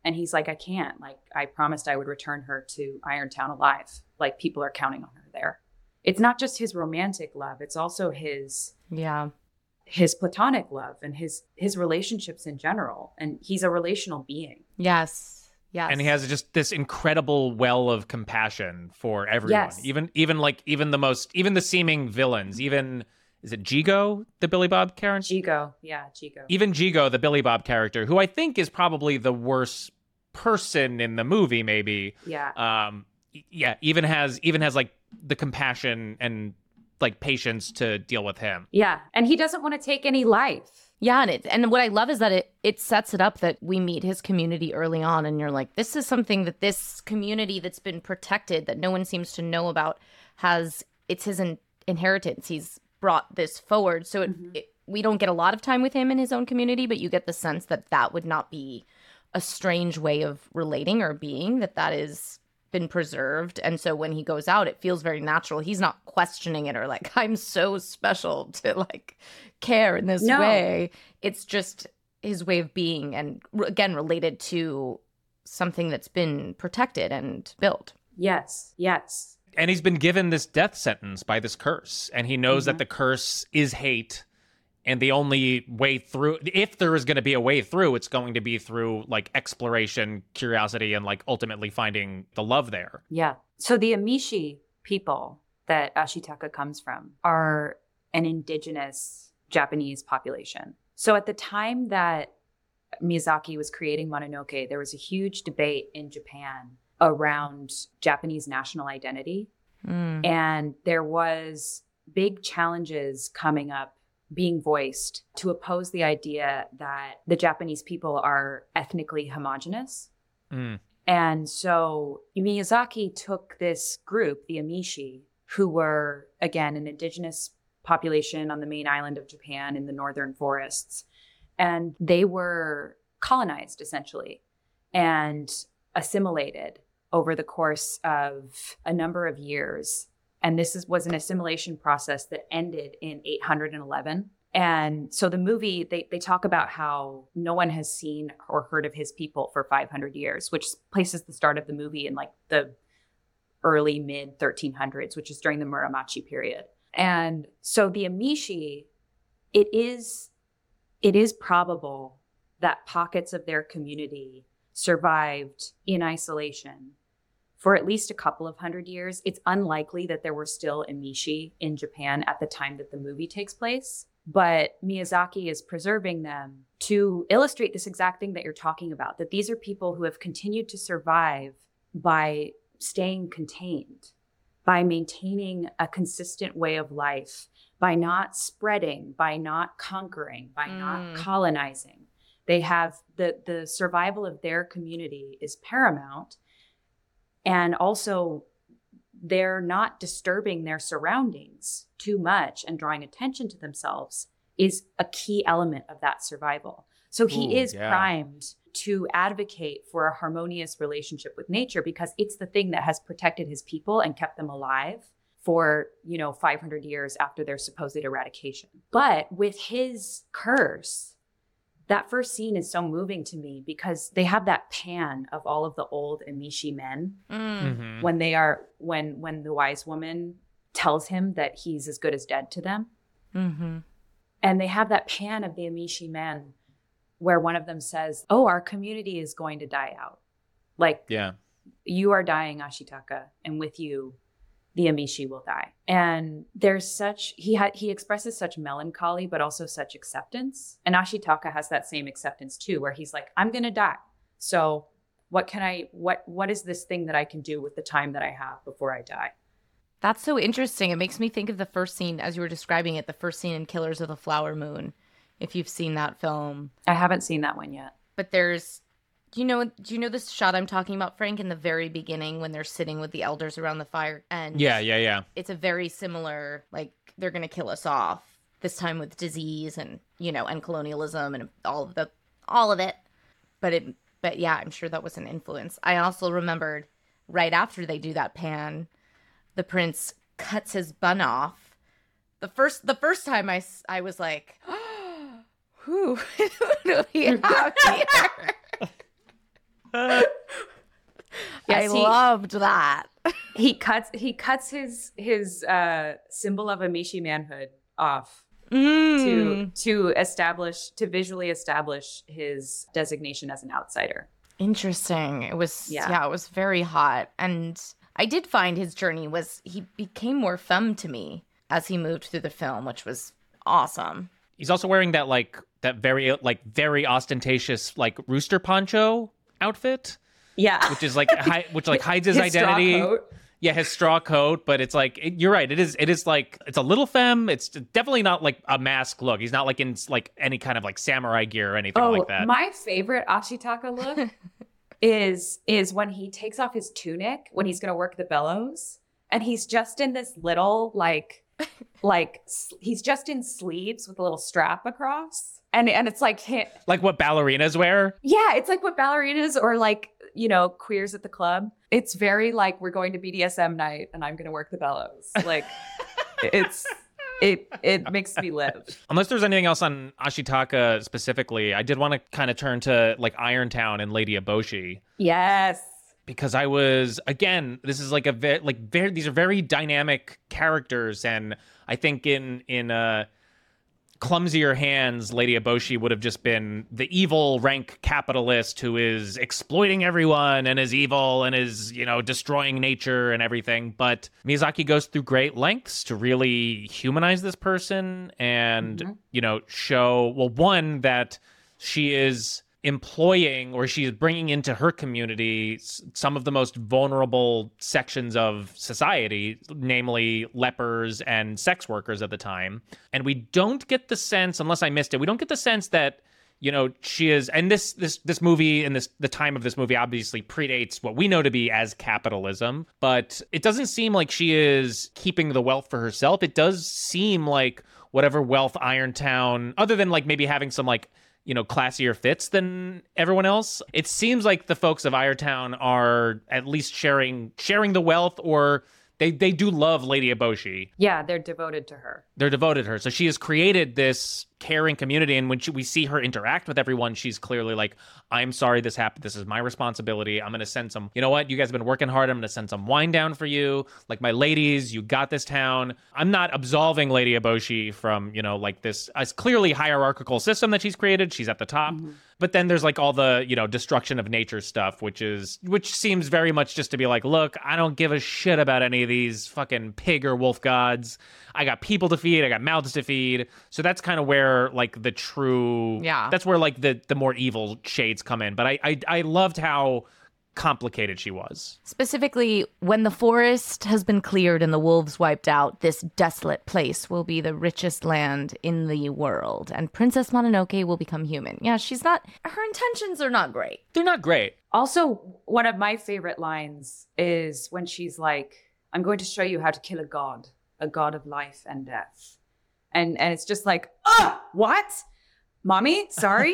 And he's like, I can't. Like, I promised I would return her to Irontown alive. Like, people are counting on her there. It's not just his romantic love. It's also his Yeah. his platonic love and his his relationships in general. And he's a relational being. Yes. Yes. And he has just this incredible well of compassion for everyone. Yes. Even even like even the most even the seeming villains. Even is it Jigo, the Billy Bob character? Jigo. Yeah, Jigo. Even Jigo, the Billy Bob character, who I think is probably the worst person in the movie, maybe. Yeah. Um yeah, even has even has like the compassion and like patience to deal with him. Yeah. And he doesn't want to take any life. Yeah, and it, and what I love is that it it sets it up that we meet his community early on, and you're like, this is something that this community that's been protected, that no one seems to know about, has, it's his in, inheritance. He's brought this forward. So it, Mm-hmm. it, we don't get a lot of time with him in his own community, but you get the sense that that would not be a strange way of relating or being, that that is been preserved. And so when he goes out, it feels very natural. He's not questioning it or like, I'm so special to like care in this No. way. It's just his way of being, and r- again, related to something that's been protected and built. Yes. Yes. And he's been given this death sentence by this curse. And he knows Mm-hmm. that the curse is hate. And the only way through, if there is going to be a way through, it's going to be through like exploration, curiosity, and like ultimately finding the love there. Yeah. So the Amishi people that Ashitaka comes from are an indigenous Japanese population. So at the time that Miyazaki was creating Mononoke, there was a huge debate in Japan around Japanese national identity. Mm. And there was big challenges coming up being voiced to oppose the idea that the Japanese people are ethnically homogenous. Mm. And so Miyazaki took this group, the Amishi, who were, again, an indigenous population on the main island of Japan in the northern forests. And they were colonized, essentially, and assimilated over the course of a number of years. And this is, was an assimilation process that ended in eight hundred eleven. And so the movie, they, they talk about how no one has seen or heard of his people for five hundred years, which places the start of the movie in like the early mid thirteen hundreds, which is during the Muromachi period. And so the Amishi, it is, it is probable that pockets of their community survived in isolation for at least a couple of hundred years. It's unlikely that there were still Amishi in Japan at the time that the movie takes place, but Miyazaki is preserving them to illustrate this exact thing that you're talking about, that these are people who have continued to survive by staying contained, by maintaining a consistent way of life, by not spreading, by not conquering, by Mm. not colonizing. They have the, the survival of their community is paramount. And also, they're not disturbing their surroundings too much and drawing attention to themselves is a key element of that survival. So he Ooh, is yeah. primed to advocate for a harmonious relationship with nature because it's the thing that has protected his people and kept them alive for, you know, five hundred years after their supposed eradication. But with his curse, that first scene is so moving to me because they have that pan of all of the old Amishi men Mm. Mhm. when they are when when the wise woman tells him that he's as good as dead to them. Mm-hmm. And they have that pan of the Amishi men where one of them says, "Oh, our community is going to die out. Like Yeah. you are dying, Ashitaka, and with you, the Amishi will die." And there's such, he had, he expresses such melancholy, but also such acceptance. And Ashitaka has that same acceptance too, where he's like, I'm going to die. So what can I, what, what is this thing that I can do with the time that I have before I die? That's so interesting. It makes me think of the first scene, as you were describing it, the first scene in Killers of the Flower Moon, if you've seen that film. I haven't seen that one yet. But there's, do you know, do you know this shot I'm talking about, Frank, in the very beginning when they're sitting with the elders around the fire? And Yeah, yeah, yeah. it's a very similar, like, they're going to kill us off, this time with disease and, you know, and colonialism and all of the, all of it. But it, but yeah, I'm sure that was an influence. I also remembered right after they do that pan, the prince cuts his bun off. The first, the first time I, s- I was like, who, who do we have here? Yes, I he- loved that. He cuts he cuts his his uh, symbol of Amishi manhood off Mm. to to establish to visually establish his designation as an outsider. Interesting. It was yeah. Yeah. it was very hot. And I did find his journey was he became more femme to me as he moved through the film, which was awesome. He's also wearing that like that very like very ostentatious like rooster poncho outfit, Yeah, which is like hi- which like hides his, His straw identity. coat. Yeah, his straw coat, but it's like it, you're right. It is. It is like it's a little femme. It's definitely not like a mask look. He's not like in like any kind of like samurai gear or anything Oh, like that. my favorite Ashitaka look is is when he takes off his tunic when he's going to work the bellows, and he's just in this little like like s- he's just in sleeves with a little strap across, and and it's like hi- Like what ballerinas wear. yeah, it's like what ballerinas or like you know queers at the club. It's very like we're going to B D S M night, and I'm going to work the bellows. Like it's it it makes me live. Unless there's anything else on Ashitaka specifically, I did want to kind of turn to like Irontown and Lady Eboshi. Yes. Because I was again, this is like a very like very these are very dynamic characters, and I think in in uh, clumsier hands, Lady Eboshi would have just been the evil rank capitalist who is exploiting everyone and is evil and is you know destroying nature and everything. But Miyazaki goes through great lengths to really humanize this person and Mm-hmm. you know show well one that she is employing or she's bringing into her community s- some of the most vulnerable sections of society, namely lepers and sex workers at the time. And we don't get the sense, unless I missed it, we don't get the sense that, you know, she is, and this this this movie and this the time of this movie obviously predates what we know to be as capitalism, but it doesn't seem like she is keeping the wealth for herself. It does seem like whatever wealth Irontown, other than like maybe having some like you know, classier fits than everyone else. It seems like the folks of Irontown are at least sharing sharing the wealth, or they they do love Lady Eboshi. Yeah, they're devoted to her. They're devoted to her. So she has created this caring community, and when she, we see her interact with everyone, she's clearly like, I'm sorry this happened. This is my responsibility. I'm going to send some, you know what? You guys have been working hard. I'm going to send some wine down for you. Like, my ladies, you got this town. I'm not absolving Lady Eboshi from, you know, like this uh, clearly hierarchical system that she's created. She's at the top. Mm-hmm. But then there's like all the, you know, destruction of nature stuff, which is, which seems very much just to be like, look, I don't give a shit about any of these fucking pig or wolf gods. I got people to feed. I got mouths to feed. So that's kind of where like the true, yeah, that's where like the, the more evil shades come in. But I, I, I loved how complicated she was. Specifically, when the forest has been cleared and the wolves wiped out, this desolate place will be the richest land in the world, and Princess Mononoke will become human. Yeah, she's not, her intentions are not great. They're not great. Also, one of my favorite lines is when she's like, I'm going to show you how to kill a god, a god of life and death. And and it's just like, oh, what? Mommy, sorry.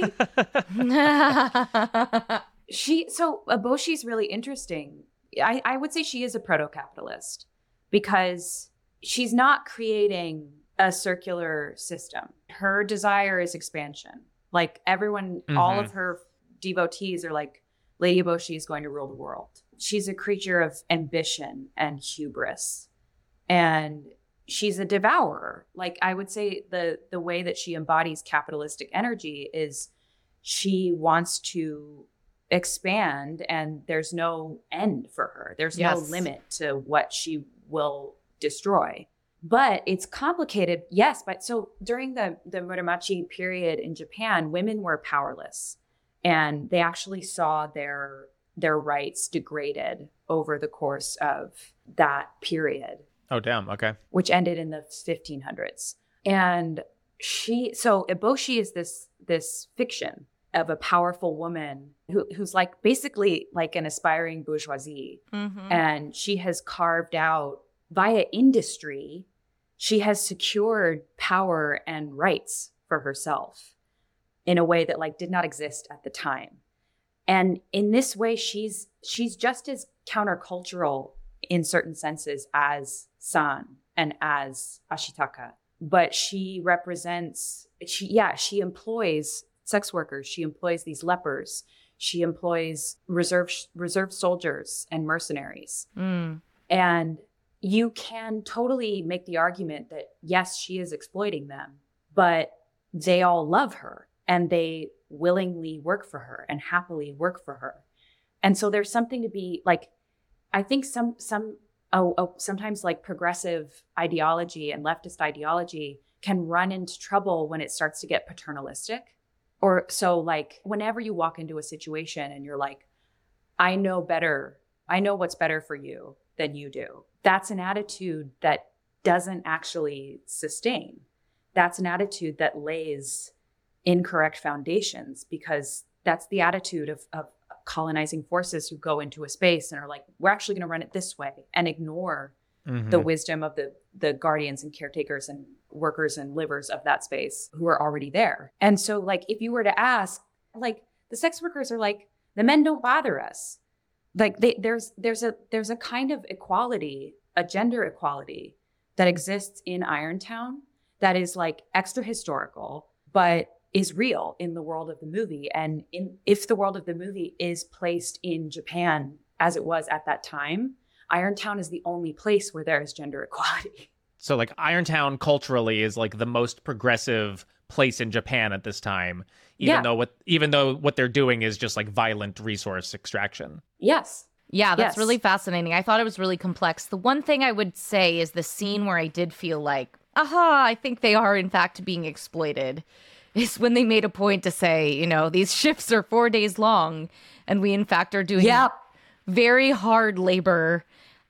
She so Eboshi's really interesting. I, I would say she is a proto-capitalist because she's not creating a circular system. Her desire is expansion. Like everyone, mm-hmm. all of her devotees are like, Lady Eboshi is going to rule the world. She's a creature of ambition and hubris. And she's a devourer. Like I would say the the way that she embodies capitalistic energy is she wants to expand, and there's no end for her. There's yes. no limit to what she will destroy. But it's complicated, yes. But so during the, the Muromachi period in Japan, women were powerless, and they actually saw their their rights degraded over the course of that period. Oh, damn. Okay. Which ended in the fifteen hundreds. And she, so Eboshi is this this fiction of a powerful woman who, who's like basically like an aspiring bourgeoisie. Mm-hmm. And she has carved out via industry, she has secured power and rights for herself in a way that like did not exist at the time. And in this way, she's she's just as countercultural in certain senses as San and as Ashitaka. But she represents, she yeah, she employs sex workers. She employs these lepers. She employs reserve reserve soldiers and mercenaries. Mm. And you can totally make the argument that, yes, she is exploiting them, but they all love her and they willingly work for her and happily work for her. And so there's something to be like, I think some, some, oh, oh, sometimes like progressive ideology and leftist ideology can run into trouble when it starts to get paternalistic. Or so like whenever you walk into a situation and you're like, I know better, I know what's better for you than you do. That's an attitude that doesn't actually sustain. That's an attitude that lays incorrect foundations, because that's the attitude of, of colonizing forces who go into a space and are like, we're actually going to run it this way, and ignore mm-hmm. the wisdom of the, the guardians and caretakers and workers and livers of that space who are already there. And so like, if you were to ask, like the sex workers are like, the men don't bother us. Like they, there's, there's a, there's a kind of equality, a gender equality that exists in Irontown that is like extra historical, but is real in the world of the movie. And in, if the world of the movie is placed in Japan as it was at that time, Irontown is the only place where there is gender equality. So like Irontown culturally is like the most progressive place in Japan at this time, even yeah. though what even though what they're doing is just like violent resource extraction. Yes. Yeah, that's yes. really fascinating. I thought it was really complex. The one thing I would say is the scene where I did feel like, aha, I think they are in fact being exploited, is when they made a point to say, you know, these shifts are four days long and we in fact are doing yep. very hard labor.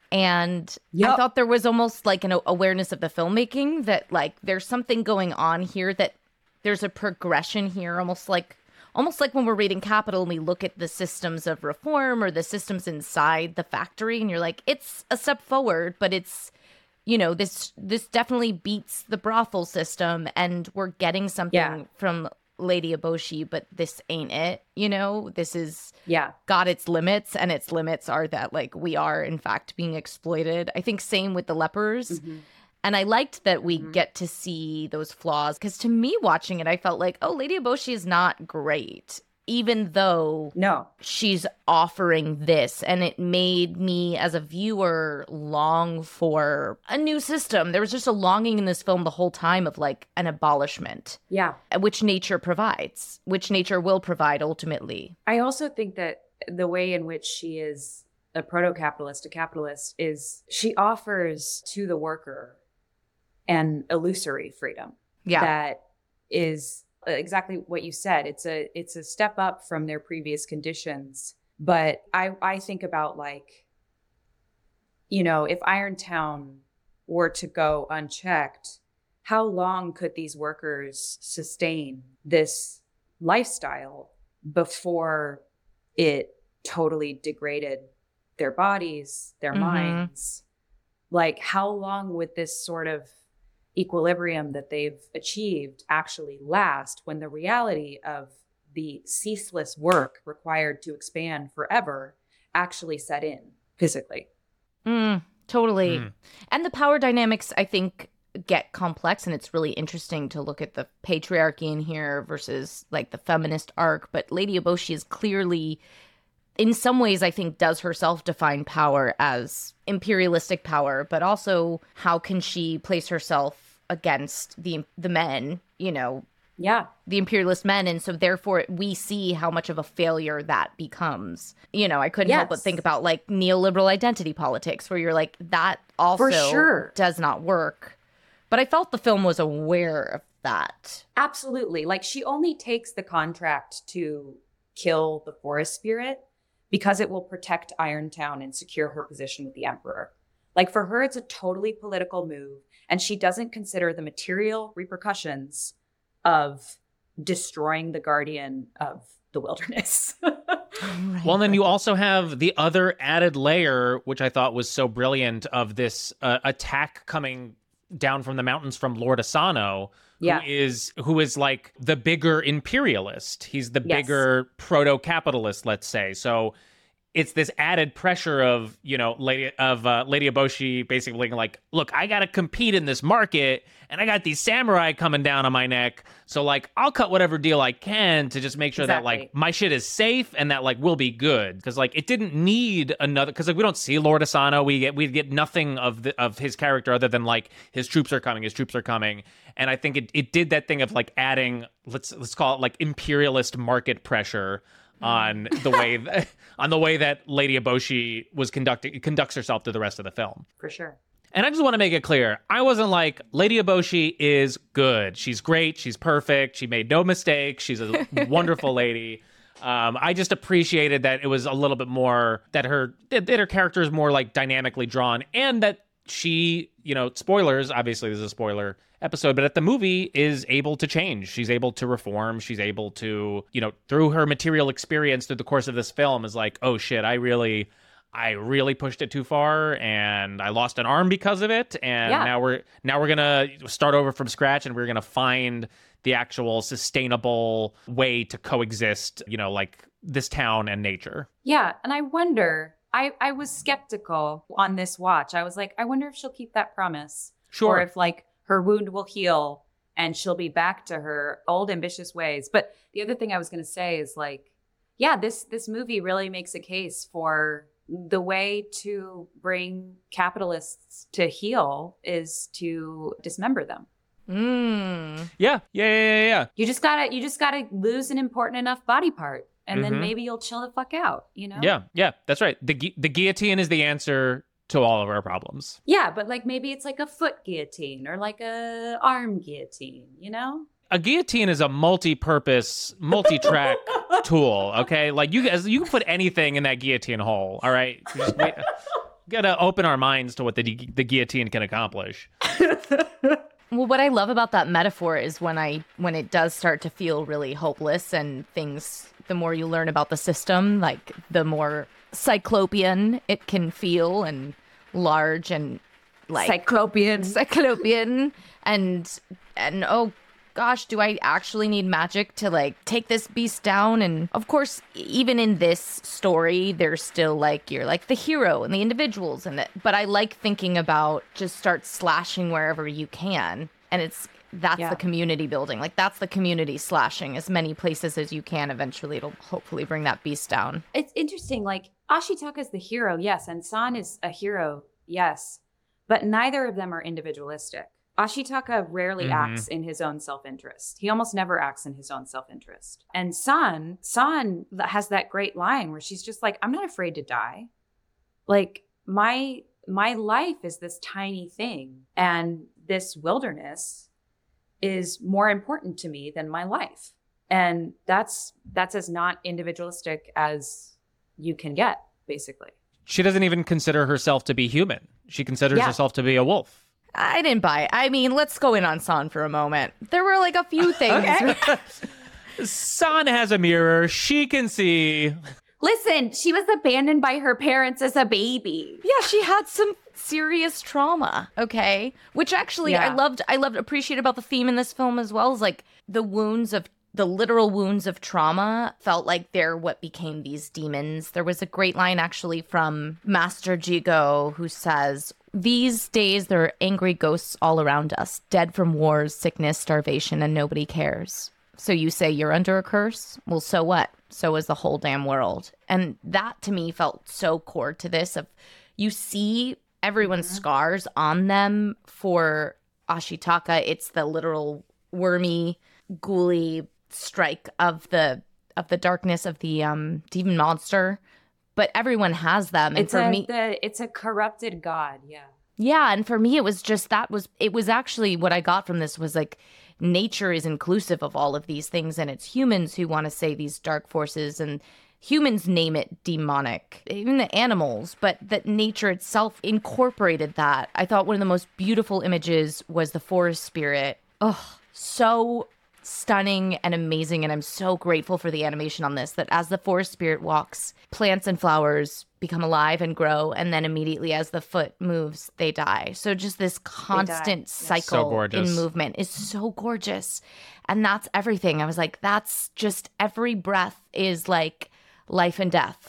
And yep. I thought there was almost like an awareness of the filmmaking that like there's something going on here, that there's a progression here, almost like almost like when we're reading Capital and we look at the systems of reform or the systems inside the factory and you're like, it's a step forward, but it's, you know, this this definitely beats the brothel system and we're getting something yeah. from Lady Eboshi, but this ain't it, you know? This is yeah got its limits, and its limits are that like we are in fact being exploited. I think same with the lepers. Mm-hmm. And I liked that we mm-hmm. get to see those flaws, because to me watching it, I felt like, oh, Lady Eboshi is not great, even though no she's offering this. And it made me as a viewer long for a new system. There was just a longing in this film the whole time of like an abolishment. Yeah. Which nature provides, which nature will provide ultimately. I also think that the way in which she is a proto-capitalist, a capitalist, is she offers to the worker an illusory freedom. Yeah. That is exactly what you said. It's a it's a step up from their previous conditions. But I I think about like, you know, if Irontown were to go unchecked, how long could these workers sustain this lifestyle before it totally degraded their bodies, their mm-hmm. minds? Like, how long would this sort of equilibrium that they've achieved actually last, when the reality of the ceaseless work required to expand forever actually set in physically? Mm, totally. Mm. And the power dynamics, I think, get complex, and it's really interesting to look at the patriarchy in here versus like the feminist arc. But Lady Eboshi is clearly, in some ways, I think, does herself define power as imperialistic power, but also how can she place herself against the the men, you know, yeah, the imperialist men. And so therefore we see how much of a failure that becomes. You know, I couldn't yes. help but think about like neoliberal identity politics, where you're like, that also For sure. does not work. But I felt the film was aware of that. Absolutely. Like, she only takes the contract to kill the forest spirit because it will protect Irontown and secure her position with the emperor. Like, for her, it's a totally political move, and she doesn't consider the material repercussions of destroying the guardian of the wilderness. Right. Well, and then you also have the other added layer, which I thought was so brilliant, of this uh, attack coming down from the mountains from Lord Asano, yeah. who is who is like the bigger imperialist. He's the yes. bigger proto-capitalist, let's say. So it's this added pressure of, you know, Lady of uh, Lady Eboshi basically being like, look, I got to compete in this market and I got these samurai coming down on my neck. So like, I'll cut whatever deal I can to just make sure Exactly. that like my shit is safe and that like we'll be good. Cause like it didn't need another, cause like we don't see Lord Asano. We get, we get nothing of the, of his character other than like his troops are coming, his troops are coming. And I think it, it did that thing of like adding, let's, let's call it like imperialist market pressure on the way th- on the way that Lady Eboshi was conducting conducts herself through the rest of the film. For sure. And I just want to make it clear, I wasn't like, Lady Eboshi is good. She's great. She's perfect. She made no mistakes. She's a wonderful lady. Um, I just appreciated that it was a little bit more, that her that her character is more like dynamically drawn, and that she, you know, spoilers, obviously this is a spoiler episode, but at the movie is able to change. She's able to reform. She's able to, you know, through her material experience through the course of this film is like, oh shit, I really, I really pushed it too far and I lost an arm because of it. And Yeah. now we're, now we're going to start over from scratch and we're going to find the actual sustainable way to coexist, you know, like this town and nature. Yeah. And I wonder, I, I was skeptical on this watch. I was like, I wonder if she'll keep that promise. Sure. Or if like her wound will heal and she'll be back to her old ambitious ways. But the other thing I was going to say is like, yeah, this this movie really makes a case for the way to bring capitalists to heel is to dismember them. Mm. Yeah. Yeah. Yeah. Yeah. yeah. You just gotta you just gotta lose an important enough body part, and Mhm. then maybe you'll chill the fuck out. You know? Yeah. Yeah. That's right. The gu- the guillotine is the answer to all of our problems. Yeah, but like maybe it's like a foot guillotine or like a arm guillotine. You know? A guillotine is a multi-purpose, multi-track tool. Okay, like you guys, you can put anything in that guillotine hole. All right, we just wait. Gotta open our minds to what the the guillotine can accomplish. Well, what I love about that metaphor is when I when it does start to feel really hopeless and things, the more you learn about the system, like the more cyclopean it can feel and large and like Cyclopean. cyclopean and and oh gosh, do I actually need magic to like take this beast down? And of course, even in this story, there's still like you're like the hero and the individuals and that. But I like thinking about just start slashing wherever you can, and it's that's Yeah. the community building. Like that's the community slashing as many places as you can. Eventually, it'll hopefully bring that beast down. It's interesting. Like Ashitaka is the hero, yes, and San is a hero, yes, but neither of them are individualistic. Ashitaka rarely Mhm. acts in his own self-interest. He almost never acts in his own self-interest. And San, San has that great line where she's just like, I'm not afraid to die. Like my my life is this tiny thing, and this wilderness is more important to me than my life. And that's that's as not individualistic as you can get, basically. She doesn't even consider herself to be human. She considers Yeah. herself to be a wolf. I didn't buy it. I mean, let's go in on San for a moment. There were like a few things. San has a mirror. She can see. Listen, she was abandoned by her parents as a baby. Yeah, she had some serious trauma, okay? Which actually I Yeah. loved I loved appreciate about the theme in this film as well is like the wounds of the literal wounds of trauma felt like they're what became these demons. There was a great line actually from Master Jigo who says, "These days there are angry ghosts all around us, dead from wars, sickness, starvation, and nobody cares. So you say you're under a curse? Well, so what? So is the whole damn world." And that to me felt so core to this of you see everyone's scars on them. For Ashitaka, it's the literal wormy, ghouly strike of the of the darkness of the um demon monster. But everyone has them. And It's for a me the, it's a corrupted god, yeah. yeah, and for me it was just that was it was actually what I got from this was like nature is inclusive of all of these things, and it's humans who want to say these dark forces, and humans name it demonic, even the animals, but that nature itself incorporated that. I thought one of the most beautiful images was the forest spirit. Oh, so stunning and amazing, and I'm so grateful for the animation on this, that as the forest spirit walks, plants and flowers become alive and grow, and then immediately as the foot moves, they die. So just this constant So cycle gorgeous. in movement is so gorgeous. And that's everything. I was like, that's just every breath is like life and death.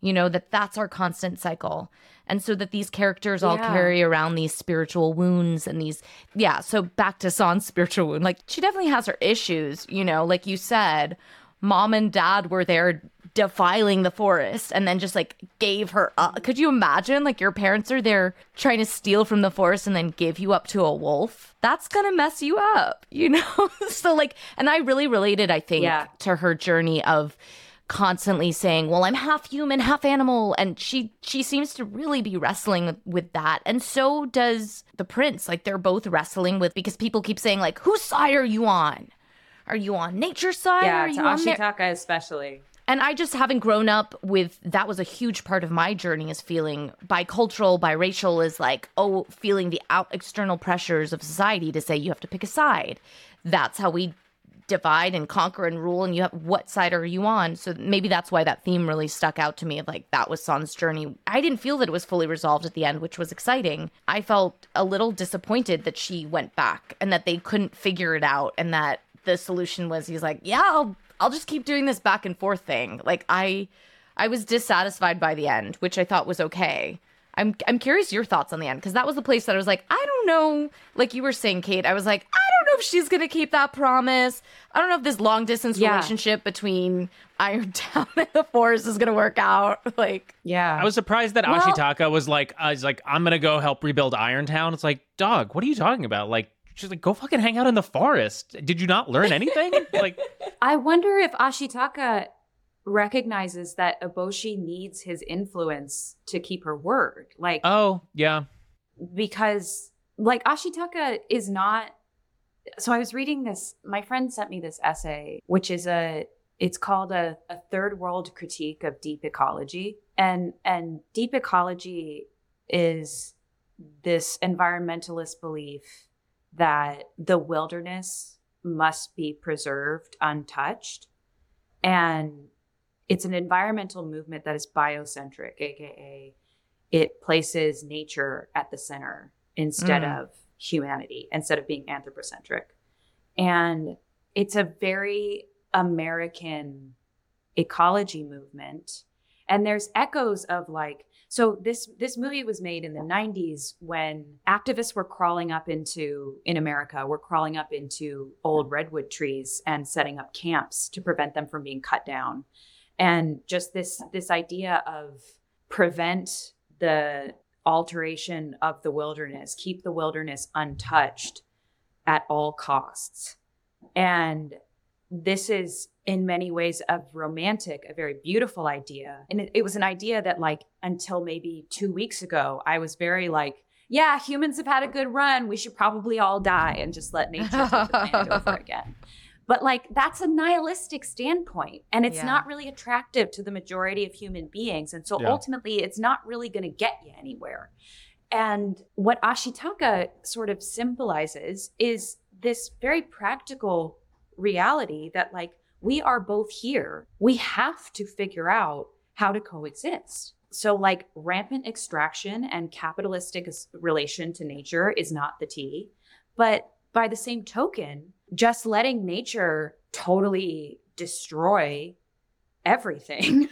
you know, that that's our constant cycle. And so that these characters all Yeah. carry around these spiritual wounds and these, yeah. So back to San's spiritual wound, like she definitely has her issues, you know, like you said, mom and dad were there defiling the forest and then just like gave her up. Could you imagine like your parents are there trying to steal from the forest and then give you up to a wolf? That's gonna mess you up, you know? So like, and I really related, I think, Yeah. to her journey of constantly saying, well, I'm half human, half animal. And she she seems to really be wrestling with, with that. And so does the prince. Like they're both wrestling with, because people keep saying like, whose side are you on? Are you on nature's side? Yeah, are to you on their- Ashitaka especially. And I just, having grown up with, that was a huge part of my journey, is feeling bicultural, biracial, is like, oh, feeling the out external pressures of society to say you have to pick a side. That's how we divide and conquer and rule, and you have, what side are you on? So maybe that's why that theme really stuck out to me, of like, that was San's journey. I didn't feel that it was fully resolved at the end, which was exciting. I felt a little disappointed that she went back and that they couldn't figure it out, and that the solution was, he's like, yeah, I'll I'll just keep doing this back and forth thing. Like I I was dissatisfied by the end, which I thought was okay. I'm I'm curious your thoughts on the end, because that was the place that I was like, I don't know. Like you were saying, Kate, I was like, I don't know if she's gonna keep that promise. I don't know if this long distance Yeah. relationship between Irontown and the forest is gonna work out. Like, Yeah. I was surprised that Well- Ashitaka was like, I was like, I'm gonna go help rebuild Irontown. It's like, dog, what are you talking about? Like, she's like, go fucking hang out in the forest. Did you not learn anything? Like, I wonder if Ashitaka recognizes that Eboshi needs his influence to keep her word. Like, oh yeah, because like Ashitaka is not. So I was reading this, my friend sent me this essay, which is a, it's called a, a third world critique of deep ecology. And, and deep ecology is this environmentalist belief that the wilderness must be preserved untouched. And it's an environmental movement that is biocentric, aka it places nature at the center instead Mm. of humanity, instead of being anthropocentric. And it's a very American ecology movement. And there's echoes of like, so this this movie was made in the nineties when activists were crawling up into, in America, were crawling up into old redwood trees and setting up camps to prevent them from being cut down. And just this this idea of prevent the alteration of the wilderness, keep the wilderness untouched at all costs. And this is in many ways a romantic, a very beautiful idea. And it, it was an idea that like until maybe two weeks ago, I was very like, yeah, humans have had a good run. We should probably all die and just let nature take the planet over again. But like, that's a nihilistic standpoint, and it's Yeah. not really attractive to the majority of human beings. And so Yeah. ultimately, it's not really going to get you anywhere. And what Ashitaka sort of symbolizes is this very practical reality that like, we are both here. We have to figure out how to coexist. So like rampant extraction and capitalistic as- relation to nature is not the tea. But by the same token, just letting nature totally destroy everything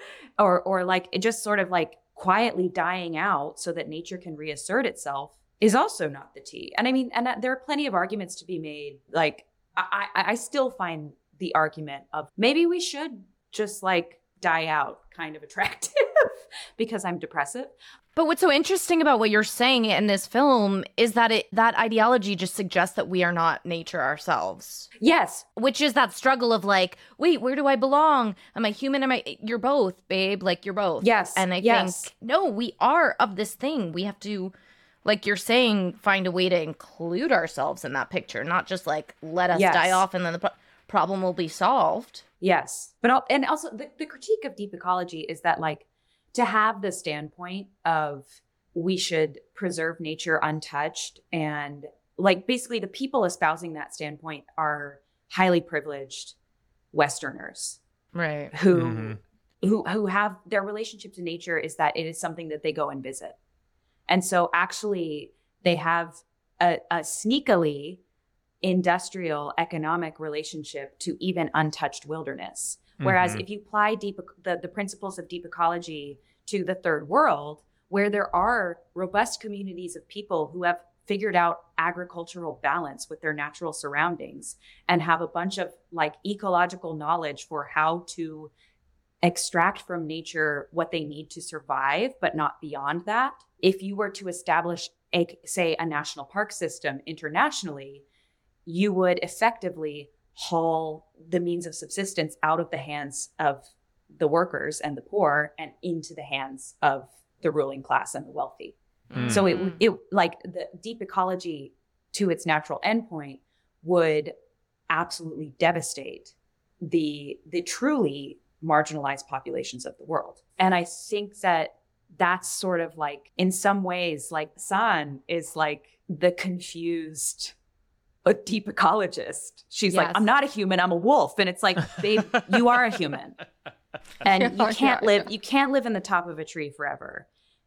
or or like it just sort of like quietly dying out so that nature can reassert itself is also not the tea. And I mean, and there are plenty of arguments to be made. Like I, I, I still find the argument of maybe we should just like die out kind of attractive because I'm depressive. but what's so interesting about what you're saying in this film is that it that ideology just suggests that we are not nature ourselves. Yes. Which is that struggle of like, wait, where do I belong? Am I human? Am I? You're both, babe. Like you're both. Yes, And I yes. think no, we are of this thing. We have to, like you're saying, find a way to include ourselves in that picture, not just like let us Yes. die off and then the pro- problem will be solved. Yes. But al- and also the, the critique of deep ecology is that like to have the standpoint of we should preserve nature untouched, and like basically the people espousing that standpoint are highly privileged Westerners Right. who Mhm. who who have their relationship to nature is that it is something that they go and visit. And so actually they have a, a sneakily industrial economic relationship to even untouched wilderness, Whereas Mhm. if you apply deep the, the principles of deep ecology to the third world, where there are robust communities of people who have figured out agricultural balance with their natural surroundings and have a bunch of like ecological knowledge for how to extract from nature what they need to survive, but not beyond that. If you were to establish a, say, a national park system internationally, you would effectively haul the means of subsistence out of the hands of the workers and the poor and into the hands of the ruling class and the wealthy. Mm. So it, it like the deep ecology to its natural endpoint would absolutely devastate the the truly marginalized populations of the world. And I think that that's sort of like, in some ways, like San is like the confused a deep ecologist. She's Yes. like, I'm not a human, I'm a wolf. And it's like, babe, you are a human. And you Yeah, can't yeah, live, yeah. you can't live in the top of a tree forever.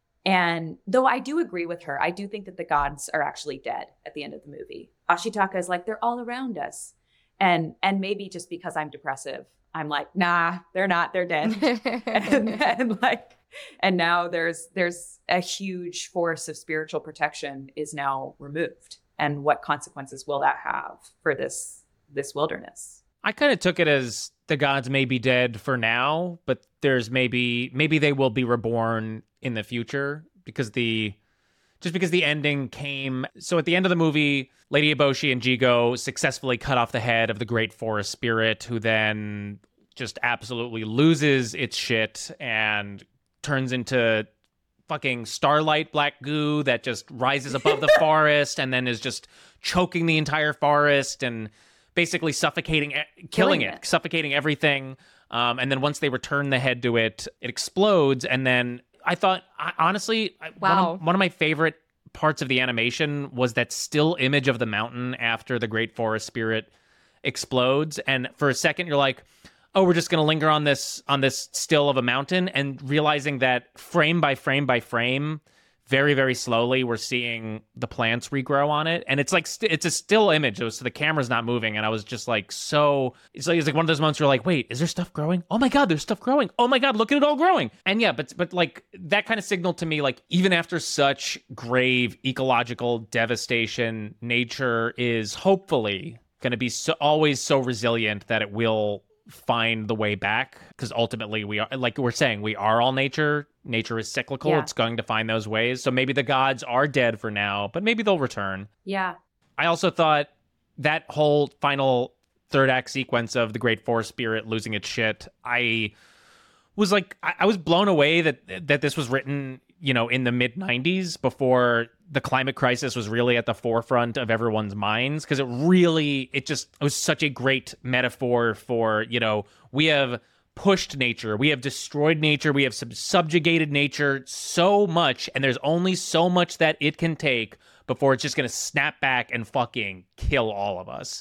And though I do agree with her, I do think that the gods are actually dead at the end of the movie. Ashitaka is like, they're all around us. And and maybe just because I'm depressive, I'm like, nah, they're not, they're dead. and, and like, and now there's there's a huge force of spiritual protection is now removed. And what consequences will that have for this this wilderness? I kind of took it as the gods may be dead for now, but there's maybe maybe they will be reborn in the future because the just because the ending came. So at the end of the movie, Lady Eboshi and Jigo successfully cut off the head of the great forest spirit, who then just absolutely loses its shit and turns into fucking starlight black goo that just rises above the forest and then is just choking the entire forest and basically suffocating, killing, Killing it, it. suffocating everything. Um, and then once they return the head to it, it explodes. And then I thought, I, honestly, I- Wow. one, of, one of my favorite parts of the animation was that still image of the mountain after the great forest spirit explodes. And for a second, you're like, oh, we're just going to linger on this on this still of a mountain, and realizing that frame by frame by frame, very, very slowly, we're seeing the plants regrow on it. And it's like, st- it's a still image, so the camera's not moving. And I was just like, so, it's like, it's like one of those moments where you're like, wait, is there stuff growing? Oh my God, there's stuff growing. Oh my God, look at it all growing. And yeah, but, but like, that kind of signaled to me, like, even after such grave ecological devastation, nature is hopefully going to be so, always so resilient that it will find the way back, because ultimately we are, like we're saying, we are all nature. Nature is cyclical. Yeah. It's going to find those ways. So maybe the gods are dead for now, but maybe they'll return. Yeah. I also thought that whole final third act sequence of the great forest spirit losing its shit, I was like, I, I was blown away that that this was written, you know, in the mid nineties, before the climate crisis was really at the forefront of everyone's minds. Because it really, it just it was such a great metaphor for, you know, we have pushed nature, we have destroyed nature, we have sub- subjugated nature so much, and there's only so much that it can take before it's just going to snap back and fucking kill all of us.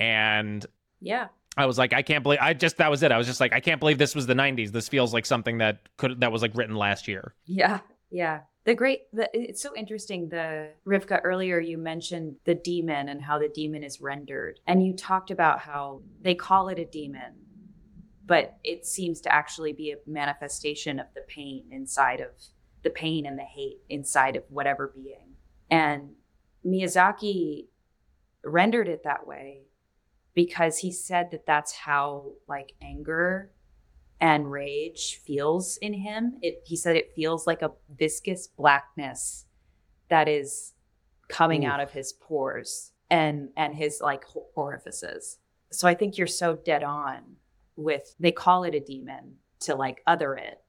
And Yeah. I was like, I can't believe, I just, that was it. I was just like, I can't believe this was the nineties. This feels like something that could, that was like written last year. Yeah. Yeah. The great, the, it's so interesting. The Rivka, earlier you mentioned the demon and how the demon is rendered. And you talked about how they call it a demon, but it seems to actually be a manifestation of the pain inside of the pain and the hate inside of whatever being. And Miyazaki rendered it that way because he said that that's how like anger and rage feels in him. It, he said it feels like a viscous blackness that is coming Ooh. out of his pores and and his like orifices. So I think you're so dead on with, they call it a demon to like other it,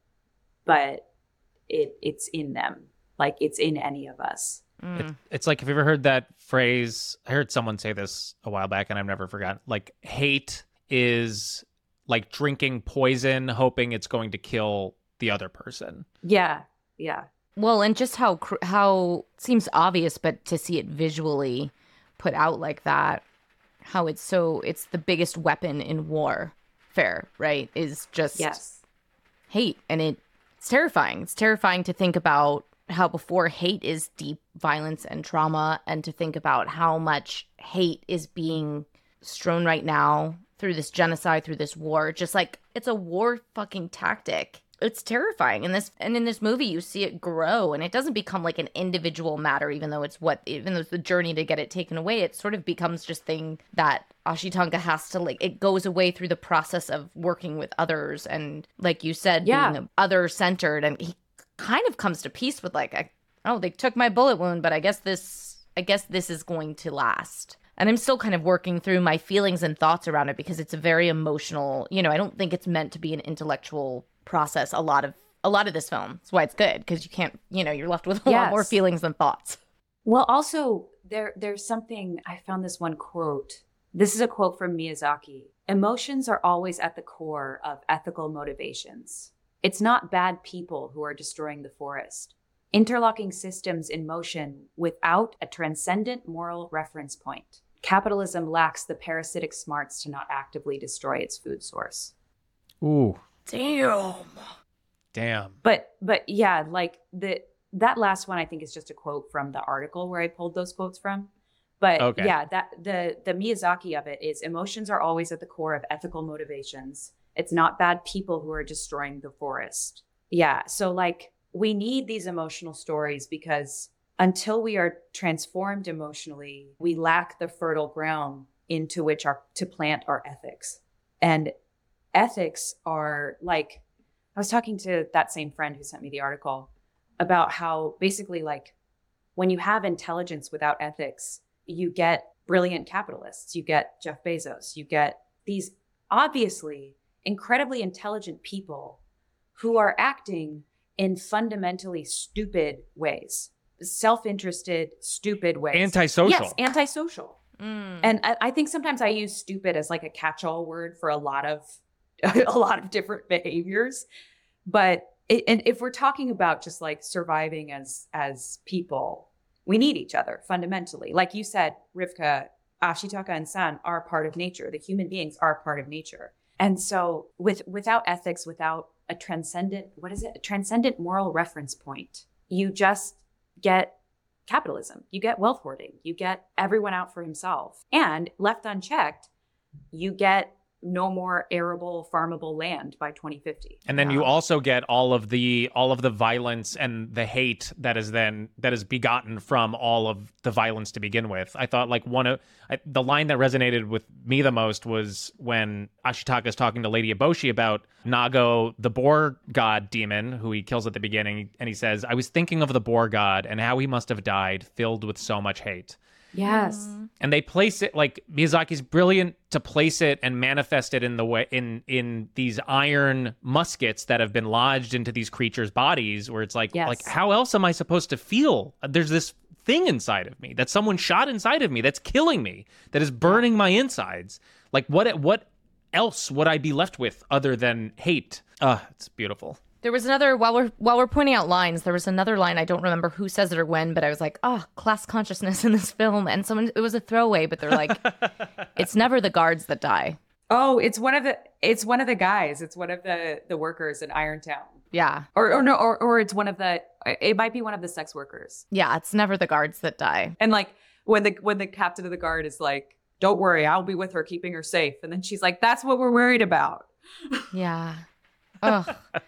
but it it's in them, like it's in any of us. Mm. It, it's like, have you ever heard that phrase? I heard someone say this a while back and I've never forgotten. Like, hate is like drinking poison, hoping it's going to kill the other person. Yeah, yeah, Well, and just how cr- how seems obvious, but to see it visually put out like that, how it's so it's the biggest weapon in warfare, right? Is just yes, hate, and it, it's terrifying. It's terrifying to think about how before hate is deep violence and trauma, and to think about how much hate is being strewn right now through this genocide, through this war. Just like, it's a war fucking tactic. It's terrifying. And this and in this movie you see it grow, and it doesn't become like an individual matter, even though it's what even though it's the journey to get it taken away. It sort of becomes just thing that Ashitanka has to, like, it goes away through the process of working with others, and like you said, Yeah. being other centered, and he kind of comes to peace with like, I, oh, they took my bullet wound, but I guess this I guess this is going to last. And I'm still kind of working through my feelings and thoughts around it, because it's a very emotional, you know, I don't think it's meant to be an intellectual process a lot of a lot of this film. That's why it's good, because you can't, you know, you're left with a lot Yes. more feelings than thoughts. Well, also there there's something, I found this one quote. This is a quote from Miyazaki. Emotions are always at the core of ethical motivations. It's not bad people who are destroying the forest. Interlocking systems in motion without a transcendent moral reference point. Capitalism lacks the parasitic smarts to not actively destroy its food source. Ooh, Damn. damn. But but yeah, like the that last one I think is just a quote from the article where I pulled those quotes from. But Okay. yeah, that the the Miyazaki of it is emotions are always at the core of ethical motivations. It's not bad people who are destroying the forest. Yeah, so like we need these emotional stories, because until we are transformed emotionally, we lack the fertile ground into which our to plant our ethics. And ethics are like, I was talking to that same friend who sent me the article about how basically, like, when you have intelligence without ethics, you get brilliant capitalists, you get Jeff Bezos, you get these obviously incredibly intelligent people who are acting in fundamentally stupid ways, self-interested, stupid ways. Antisocial. Yes, antisocial. Mm. And I, I think sometimes I use stupid as like a catch-all word for a lot of a lot of different behaviors. But it, and if we're talking about just like surviving as as people, we need each other fundamentally. Like you said, Rivka, Ashitaka and San are part of nature. The human beings are part of nature. And so with without ethics, without a transcendent, what is it? A transcendent moral reference point, you just get capitalism. You get wealth hoarding. You get everyone out for himself. And left unchecked, you get no more arable, farmable land by twenty fifty. And then you also get all of the all of the violence and the hate that is then that is begotten from all of the violence to begin with. I thought like one of I, the line that resonated with me the most was when Ashitaka is talking to Lady Eboshi about Nago, the boar god demon who he kills at the beginning, and he says, "I was thinking of the boar god and how he must have died, filled with so much hate." Yes. And they place it like Miyazaki's brilliant to place it and manifest it in the way in in these iron muskets that have been lodged into these creatures' bodies, where it's like, Yes. like how else am I supposed to feel? There's this thing inside of me that someone shot inside of me that's killing me, that is burning my insides. Like what what else would I be left with other than hate? Uh, it's beautiful. There was another, while we're while we're pointing out lines, there was another line, I don't remember who says it or when, but I was like, oh, class consciousness in this film. And someone, it was a throwaway, but they're like, it's never the guards that die. Oh, it's one of the it's one of the guys. It's one of the the workers in Irontown. Yeah. Or or no, or or it's one of the it might be one of the sex workers. Yeah, it's never the guards that die. And like when the when the captain of the guard is like, "Don't worry, I'll be with her, keeping her safe." And then she's like, "That's what we're worried about." Yeah. Oh,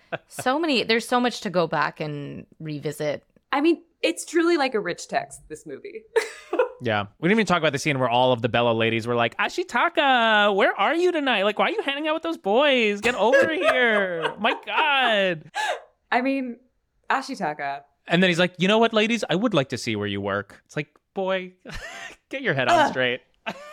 so many, there's so much to go back and revisit. I mean, it's truly like a rich text, this movie. Yeah. We didn't even talk about the scene where all of the Bella ladies were like, Ashitaka, where are you tonight? Like, why are you hanging out with those boys? Get over here. My God. I mean, Ashitaka. And then he's like, you know what, ladies? I would like to see where you work. It's like, boy, get your head on Ugh. straight.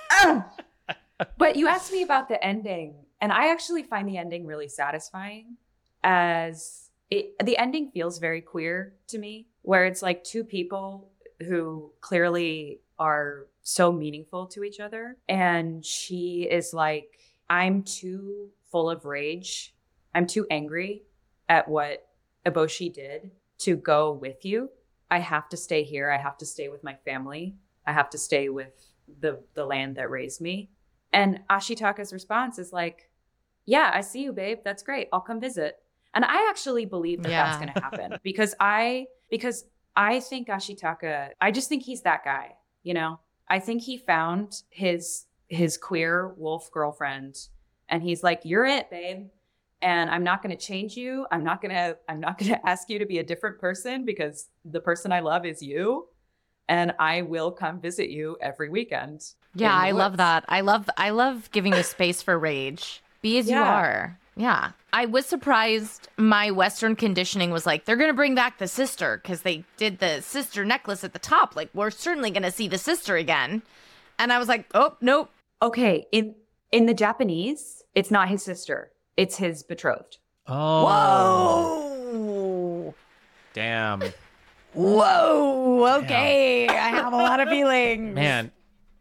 But you asked me about the ending, and I actually find the ending really satisfying, as it, the ending feels very queer to me, where it's like two people who clearly are so meaningful to each other. And she is like, I'm too full of rage. I'm too angry at what Eboshi did to go with you. I have to stay here. I have to stay with my family. I have to stay with the, the land that raised me. And Ashitaka's response is like, yeah, I see you, babe. That's great. I'll come visit. And I actually believe that Yeah. that's going to happen because I, because I think Ashitaka, I just think he's that guy, you know? I think he found his his queer wolf girlfriend. And he's like, you're it, babe. And I'm not going to change you. I'm not going to, I'm not going to ask you to be a different person because the person I love is you. And I will come visit you every weekend. Yeah, I love that. I love, I love giving the space for rage. Be as Yeah. you are. Yeah. I was surprised my Western conditioning was like, they're going to bring back the sister because they did the sister necklace at the top. Like, we're certainly going to see the sister again. And I was like, oh, nope. Okay. In, in the Japanese, it's not his sister. It's his betrothed. Oh, Whoa. damn. Whoa. Okay. I have a lot of feelings. Man.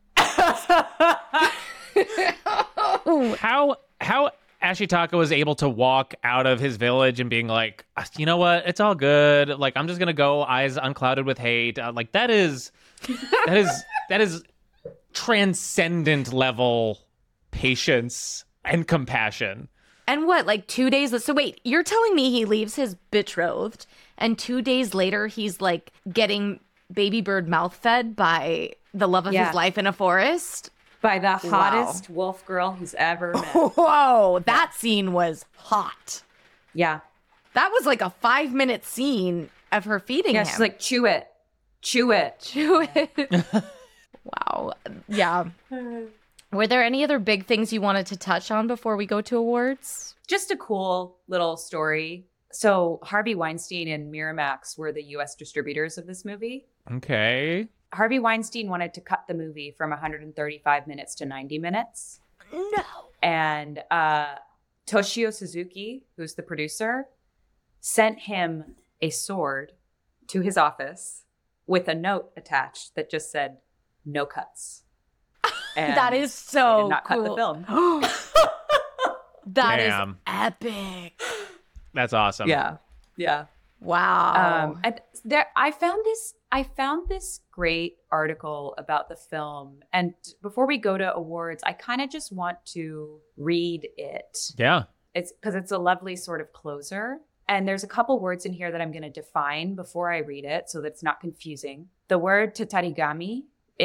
how how Ashitaka was able to walk out of his village and being like, you know what, it's all good. Like, I'm just gonna go eyes unclouded with hate. Uh, like that is that is that is transcendent level patience and compassion. And what, like two days? So wait, you're telling me he leaves his betrothed and two days later he's like getting baby bird mouth fed by the love of Yeah. his life in a forest? By the hottest wolf girl he's ever met. Whoa, that scene was hot. Yeah. That was like a five minute scene of her feeding Yeah, him. she's like, chew it. Chew it. Chew it. Wow. Yeah. Were there any other big things you wanted to touch on before we go to awards? Just a cool little story. So Harvey Weinstein and Miramax were the U S distributors of this movie. Okay. Harvey Weinstein wanted to cut the movie from one hundred thirty-five minutes to ninety minutes. No. And uh, Toshio Suzuki, who's the producer, sent him a sword to his office with a note attached that just said, no cuts. And That is they so did not cool. cut the film. That is Damn. epic. That's awesome. Yeah. Yeah. Wow. Um, and there, I found this. I found this great article about the film, and before we go to awards, I kind of just want to read it. Yeah. It's because it's a lovely sort of closer, and there's a couple words in here that I'm going to define before I read it, so that it's not confusing. The word tatarigami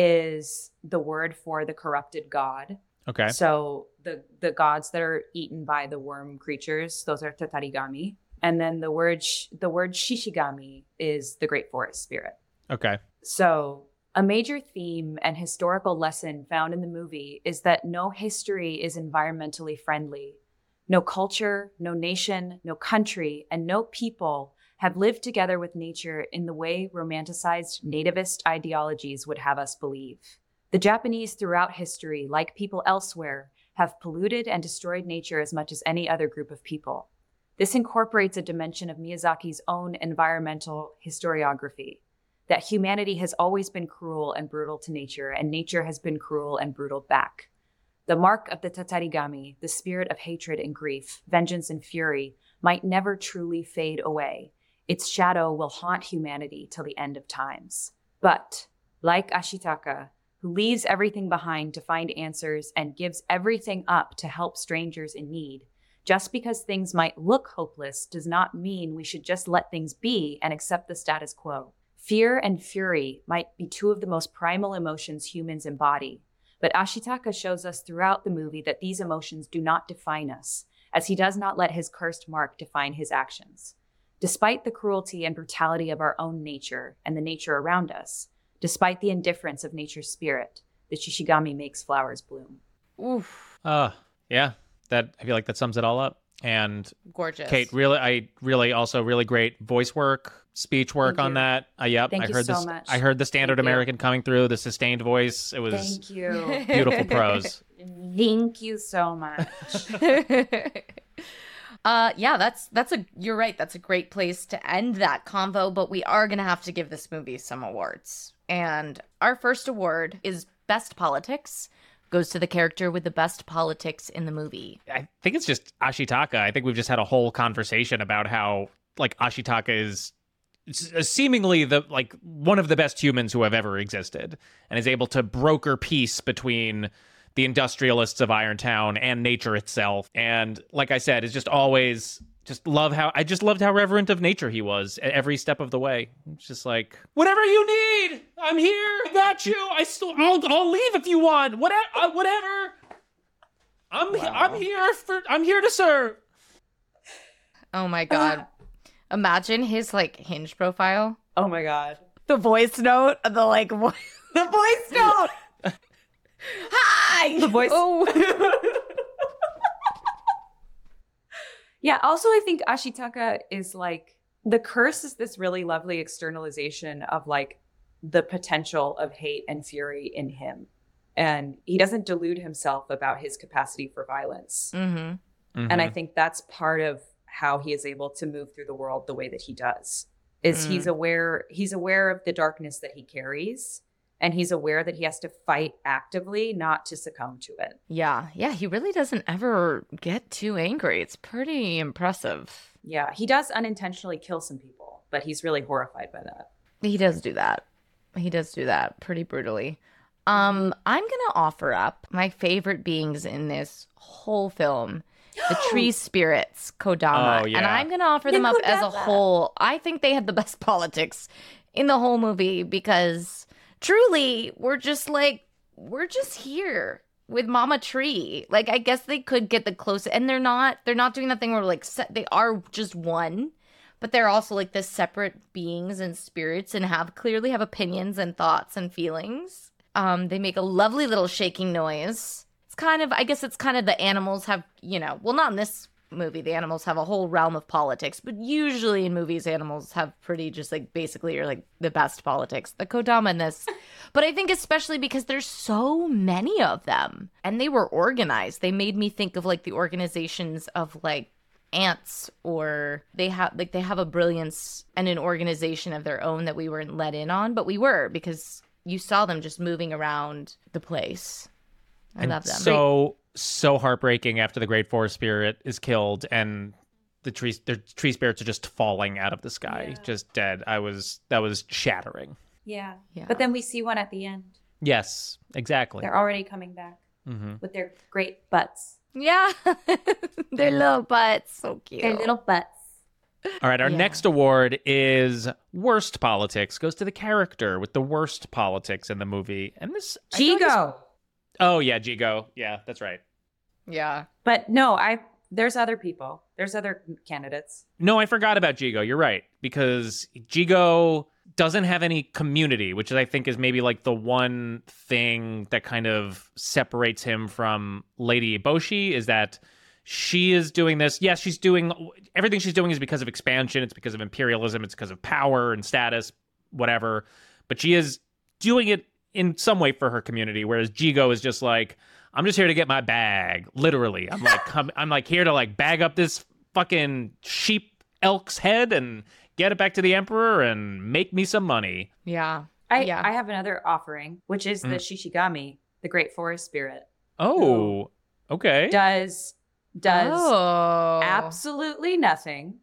is the word for the corrupted god. Okay. So the the gods that are eaten by the worm creatures, those are tatarigami. And then the word sh- the word shishigami is the great forest spirit. Okay. So a major theme and historical lesson found in the movie is that no history is environmentally friendly. No culture, no nation, no country, and no people have lived together with nature in the way romanticized nativist ideologies would have us believe. The Japanese throughout history, like people elsewhere, have polluted and destroyed nature as much as any other group of people. This incorporates a dimension of Miyazaki's own environmental historiography, that humanity has always been cruel and brutal to nature, and nature has been cruel and brutal back. The mark of the tatarigami, the spirit of hatred and grief, vengeance and fury, might never truly fade away. Its shadow will haunt humanity till the end of times. But, like Ashitaka, who leaves everything behind to find answers and gives everything up to help strangers in need, just because things might look hopeless does not mean we should just let things be and accept the status quo. Fear and fury might be two of the most primal emotions humans embody, but Ashitaka shows us throughout the movie that these emotions do not define us, as he does not let his cursed mark define his actions. Despite the cruelty and brutality of our own nature and the nature around us, despite the indifference of nature's spirit, the Shishigami makes flowers bloom. Oof. Uh, yeah. That I feel like that sums it all up. And Gorgeous. Kate, really, I really also really great voice work, speech work Thank on you. that. Uh, yep, Thank I you heard so this. much. I heard the standard Thank you. American coming through, the sustained voice. It was Thank you. beautiful prose. Thank you so much. uh yeah, that's that's a you're right. That's a great place to end that convo, but we are going to have to give this movie some awards. And our first award is Best Politics. Goes to the character with the best politics in the movie. I think it's just Ashitaka. I think we've just had a whole conversation about how like Ashitaka is s- seemingly the like one of the best humans who have ever existed, and is able to broker peace between the industrialists of Irontown and nature itself. And like I said, is just always just love how I just loved how reverent of nature he was at every step of the way. It's just like, whatever you need, I'm here. I got you. I still, I'll, I'll leave if you want. Whatever, uh, whatever. I'm, Wow. I'm here for, I'm here to serve. Oh my god. Imagine his like Hinge profile. Oh my god. The voice note, the like vo- the voice note. Hi. The voice. Oh. Yeah, also I think Ashitaka is like, the curse is this really lovely externalization of like the potential of hate and fury in him. And he doesn't delude himself about his capacity for violence. Mm-hmm. Mm-hmm. And I think that's part of how he is able to move through the world the way that he does. Is Mm. he's aware he's aware of the darkness that he carries, and he's aware that he has to fight actively not to succumb to it. Yeah, yeah, he really doesn't ever get too angry. It's pretty impressive. Yeah, he does unintentionally kill some people, but he's really horrified by that. He does do that. He does do that pretty brutally. Um, I'm gonna offer up my favorite beings in this whole film. The tree spirits, Kodama. Oh, yeah. And I'm going to offer them The up as a Kodama. whole. I think they had the best politics in the whole movie because truly, we're just like, we're just here with Mama Tree. Like, I guess they could get the closest, and they're not, they're not doing that thing where like, se- they are just one, but they're also like the separate beings and spirits and have clearly have opinions and thoughts and feelings. Um, they make a lovely little shaking noise. It's kind of, I guess it's kind of the animals have, you know, well, not in this movie, the animals have a whole realm of politics, but usually in movies, animals have pretty just like basically are like the best politics. The Kodama in this, but I think especially because there's so many of them and they were organized. They made me think of like the organizations of like ants, or they have like they have a brilliance and an organization of their own that we weren't let in on, but we were because you saw them just moving around the place. I and love them. So so heartbreaking after the great forest spirit is killed and the trees the tree spirits are just falling out of the sky, Yeah. just dead. I was that was shattering. Yeah. Yeah. But then we see one at the end. Yes, exactly. They're already coming back Mm-hmm. with their great butts. Yeah, their little butts, so cute. Their little butts. All right, our Yeah. next award is worst politics. Goes to the character with the worst politics in the movie. And this I feel like this- Jigo. Oh yeah, Jigo. Yeah, that's right. Yeah, But no, I there's other people. There's other candidates. No, I forgot about Jigo. You're right. Because Jigo doesn't have any community, which I think is maybe like the one thing that kind of separates him from Lady Eboshi, is that she is doing this. Yes, she's doing everything she's doing is because of expansion. It's because of imperialism. It's because of power and status, whatever. But she is doing it in some way for her community. Whereas Jigo is just like, I'm just here to get my bag. Literally. I'm like, I'm, I'm like here to like bag up this fucking sheep elk's head and get it back to the emperor and make me some money. yeah, I Yeah. I have another offering, which is the Mm. Shishigami, the great forest spirit. Oh, okay. Does does oh, absolutely nothing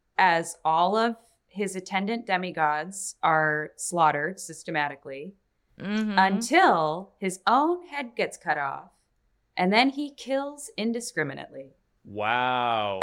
as all of his attendant demigods are slaughtered systematically Mhm. until his own head gets cut off, and then he kills indiscriminately. Wow.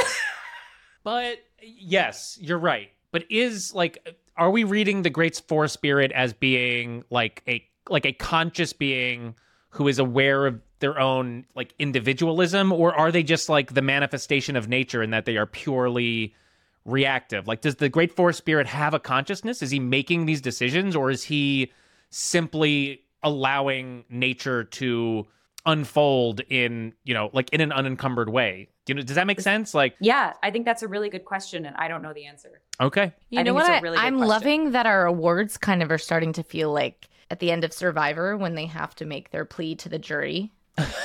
But yes, you're right. But is like, are we reading the Great Forest Spirit as being like a like a conscious being who is aware of their own like individualism, or are they just like the manifestation of nature in that they are purely reactive? Like, does the Great Forest Spirit have a consciousness? Is he making these decisions, or is he simply allowing nature to unfold in, you know, like in an unencumbered way? Do you know, does that make sense? Like, Yeah, I think that's a really good question, and I don't know the answer. okay. You I know think what? it's a I, really good I'm question. loving that our awards kind of are starting to feel like at the end of Survivor when they have to make their plea to the jury.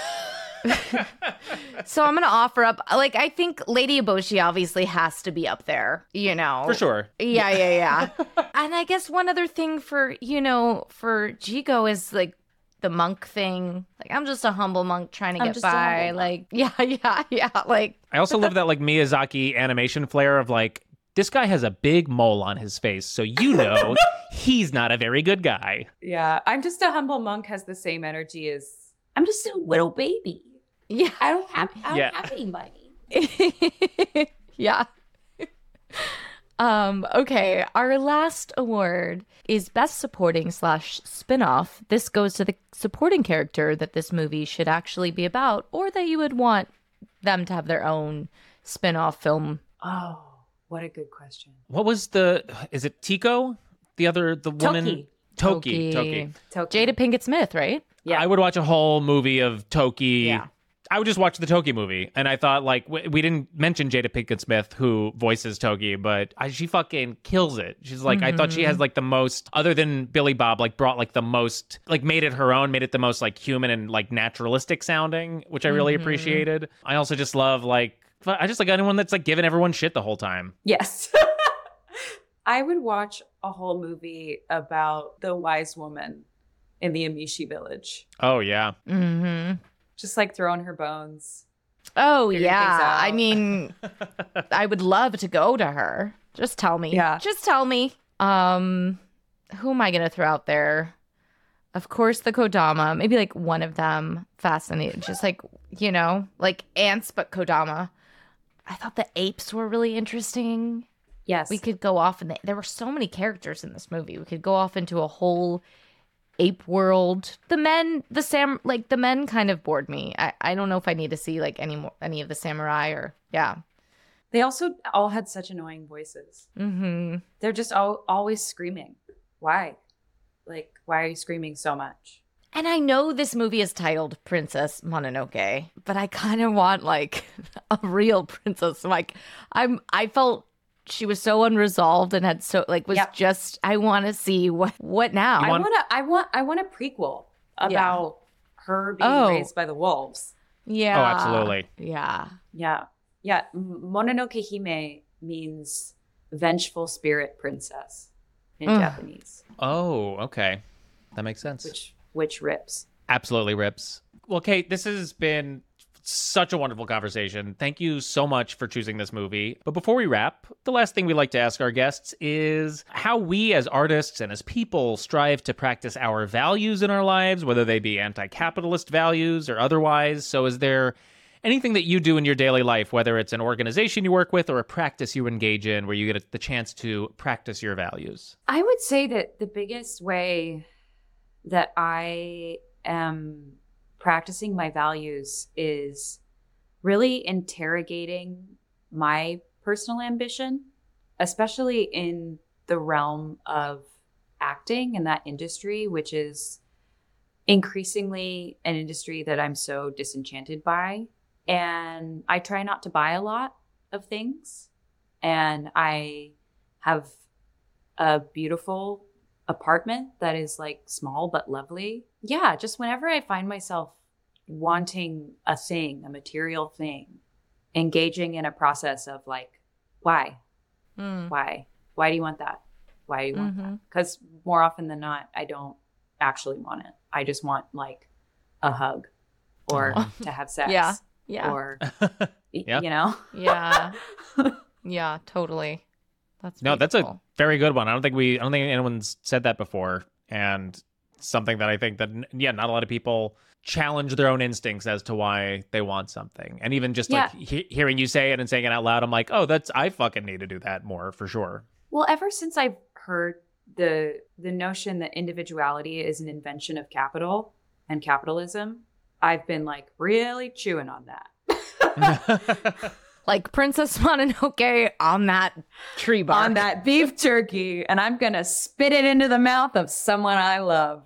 So I'm gonna offer up, like, I think Lady Eboshi obviously has to be up there, you know, For sure. Yeah, yeah, yeah. And I guess one other thing for, you know, for Jigo is like the monk thing. Like, I'm just a humble monk trying to I'm get just a by. humble Like, yeah, yeah, yeah. Like, I also love that like Miyazaki animation flair of like, this guy has a big mole on his face, so you know he's not a very good guy. Yeah, I'm just a humble monk has the same energy as I'm just a little baby. yeah. I don't have I don't Yeah. have any money. Yeah. Um, okay, our last award is Best Supporting slash Spin-off. This goes to the supporting character that this movie should actually be about, or that you would want them to have their own spin-off film. Oh, what a good question. What was the, is it Tico? The other, the woman? Toki. Toki. Toki. Toki. Jada Pinkett Smith, right? Yeah. I would watch a whole movie of Toki. Yeah. I would just watch the Toki movie. And I thought, like, we, we didn't mention Jada Pinkett Smith, who voices Toki, but I, she fucking kills it. She's like, mm-hmm. I thought she has, like, the most, other than Billy Bob, like, brought, like, the most, like, made it her own, made it the most, like, human and, like, naturalistic sounding, which I really mm-hmm. appreciated. I also just love, like, I just like anyone that's, like, giving everyone shit the whole time. Yes. I would watch a whole movie about the wise woman in the Amishi village. Oh, yeah. Mm-hmm. Just like throwing her bones. Oh, yeah. I mean, I would love to go to her. Just tell me. Yeah. Just tell me. Um, who am I going to throw out there? Of course, the Kodama. Maybe like one of them. Fascinating. Just like, you know, like ants, but Kodama. I thought the apes were really interesting. Yes. We could go off, and the, there were so many characters in this movie. We could go off into a whole ape world. The men, the sam, like the men kind of bored me. I, I don't know if I need to see like any more, any of the samurai or, yeah. They also all had such annoying voices. Mm-hmm. They're just all, always screaming. Why? Like, why are you screaming so much? And I know this movie is titled Princess Mononoke, but I kind of want like a real princess. Like, I'm, I felt she was so unresolved and had so like was yep. just. I want to see what what now. I want to. I want. I want a prequel about yeah. her being oh. raised by the wolves. Yeah. Oh, absolutely. Yeah. Yeah. Yeah. Mononoke Hime means vengeful spirit princess in Ugh. Japanese. Oh, okay, that makes sense. Which which rips. Absolutely rips. Well, Kate, this has been such a wonderful conversation. Thank you so much for choosing this movie. But before we wrap, the last thing we like to ask our guests is how we as artists and as people strive to practice our values in our lives, whether they be anti-capitalist values or otherwise. So is there anything that you do in your daily life, whether it's an organization you work with or a practice you engage in, where you get the chance to practice your values? I would say that the biggest way that I am practicing my values is really interrogating my personal ambition, especially in the realm of acting and that industry, which is increasingly an industry that I'm so disenchanted by. And I try not to buy a lot of things. And I have a beautiful apartment that is like small but lovely. Yeah, just whenever I find myself wanting a thing, a material thing, engaging in a process of like, why? Mm. Why? Why do you want that? Why do you want Mm-hmm. that? Because more often than not, I don't actually want it. I just want like a hug or Oh. to have sex. Yeah. Yeah. Or, Yeah. you know? Yeah. Yeah, totally. That's No, that's a beautiful. very good one. I don't think we, I don't think anyone's said that before. And something that I think that, yeah, not a lot of people challenge their own instincts as to why they want something. And even just like Yeah. he- hearing you say it and saying it out loud, I'm like, oh, that's, I fucking need to do that more for sure. Well, ever since I've heard the the notion that individuality is an invention of capital and capitalism, I've been like really chewing on that. Like Princess Mononoke on that tree bark. On that beef jerky, and I'm gonna spit it into the mouth of someone I love.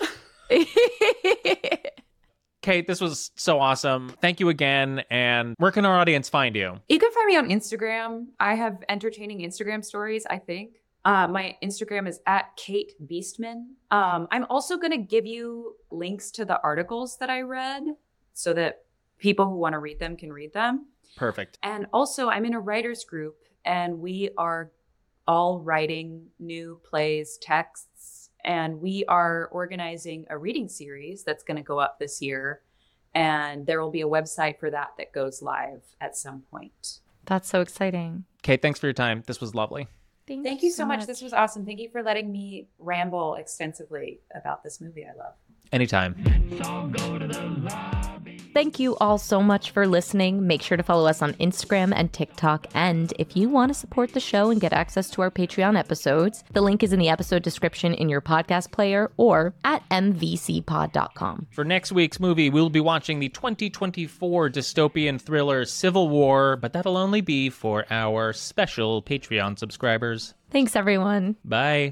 Kate, this was so awesome. Thank you again. And where can our audience find you? You can find me on Instagram. I have entertaining Instagram stories, I think. Uh, my Instagram is at Kate Beastman. Um, I'm also going to give you links to the articles that I read so that people who want to read them can read them. Perfect. And also, I'm in a writer's group, and we are all writing new plays, texts, and we are organizing a reading series that's going to go up this year. And there will be a website for that that goes live at some point. That's so exciting. Kate, thanks for your time. This was lovely. Thank, Thank you so much. This was awesome. Thank you for letting me ramble extensively about this movie I love. Anytime. Let's all go to the lobby. Thank you all so much for listening. Make sure to follow us on Instagram and TikTok. And if you want to support the show and get access to our Patreon episodes, the link is in the episode description in your podcast player or at m v c pod dot com. For next week's movie, we'll be watching the twenty twenty-four dystopian thriller Civil War, but that'll only be for our special Patreon subscribers. Thanks, everyone. Bye.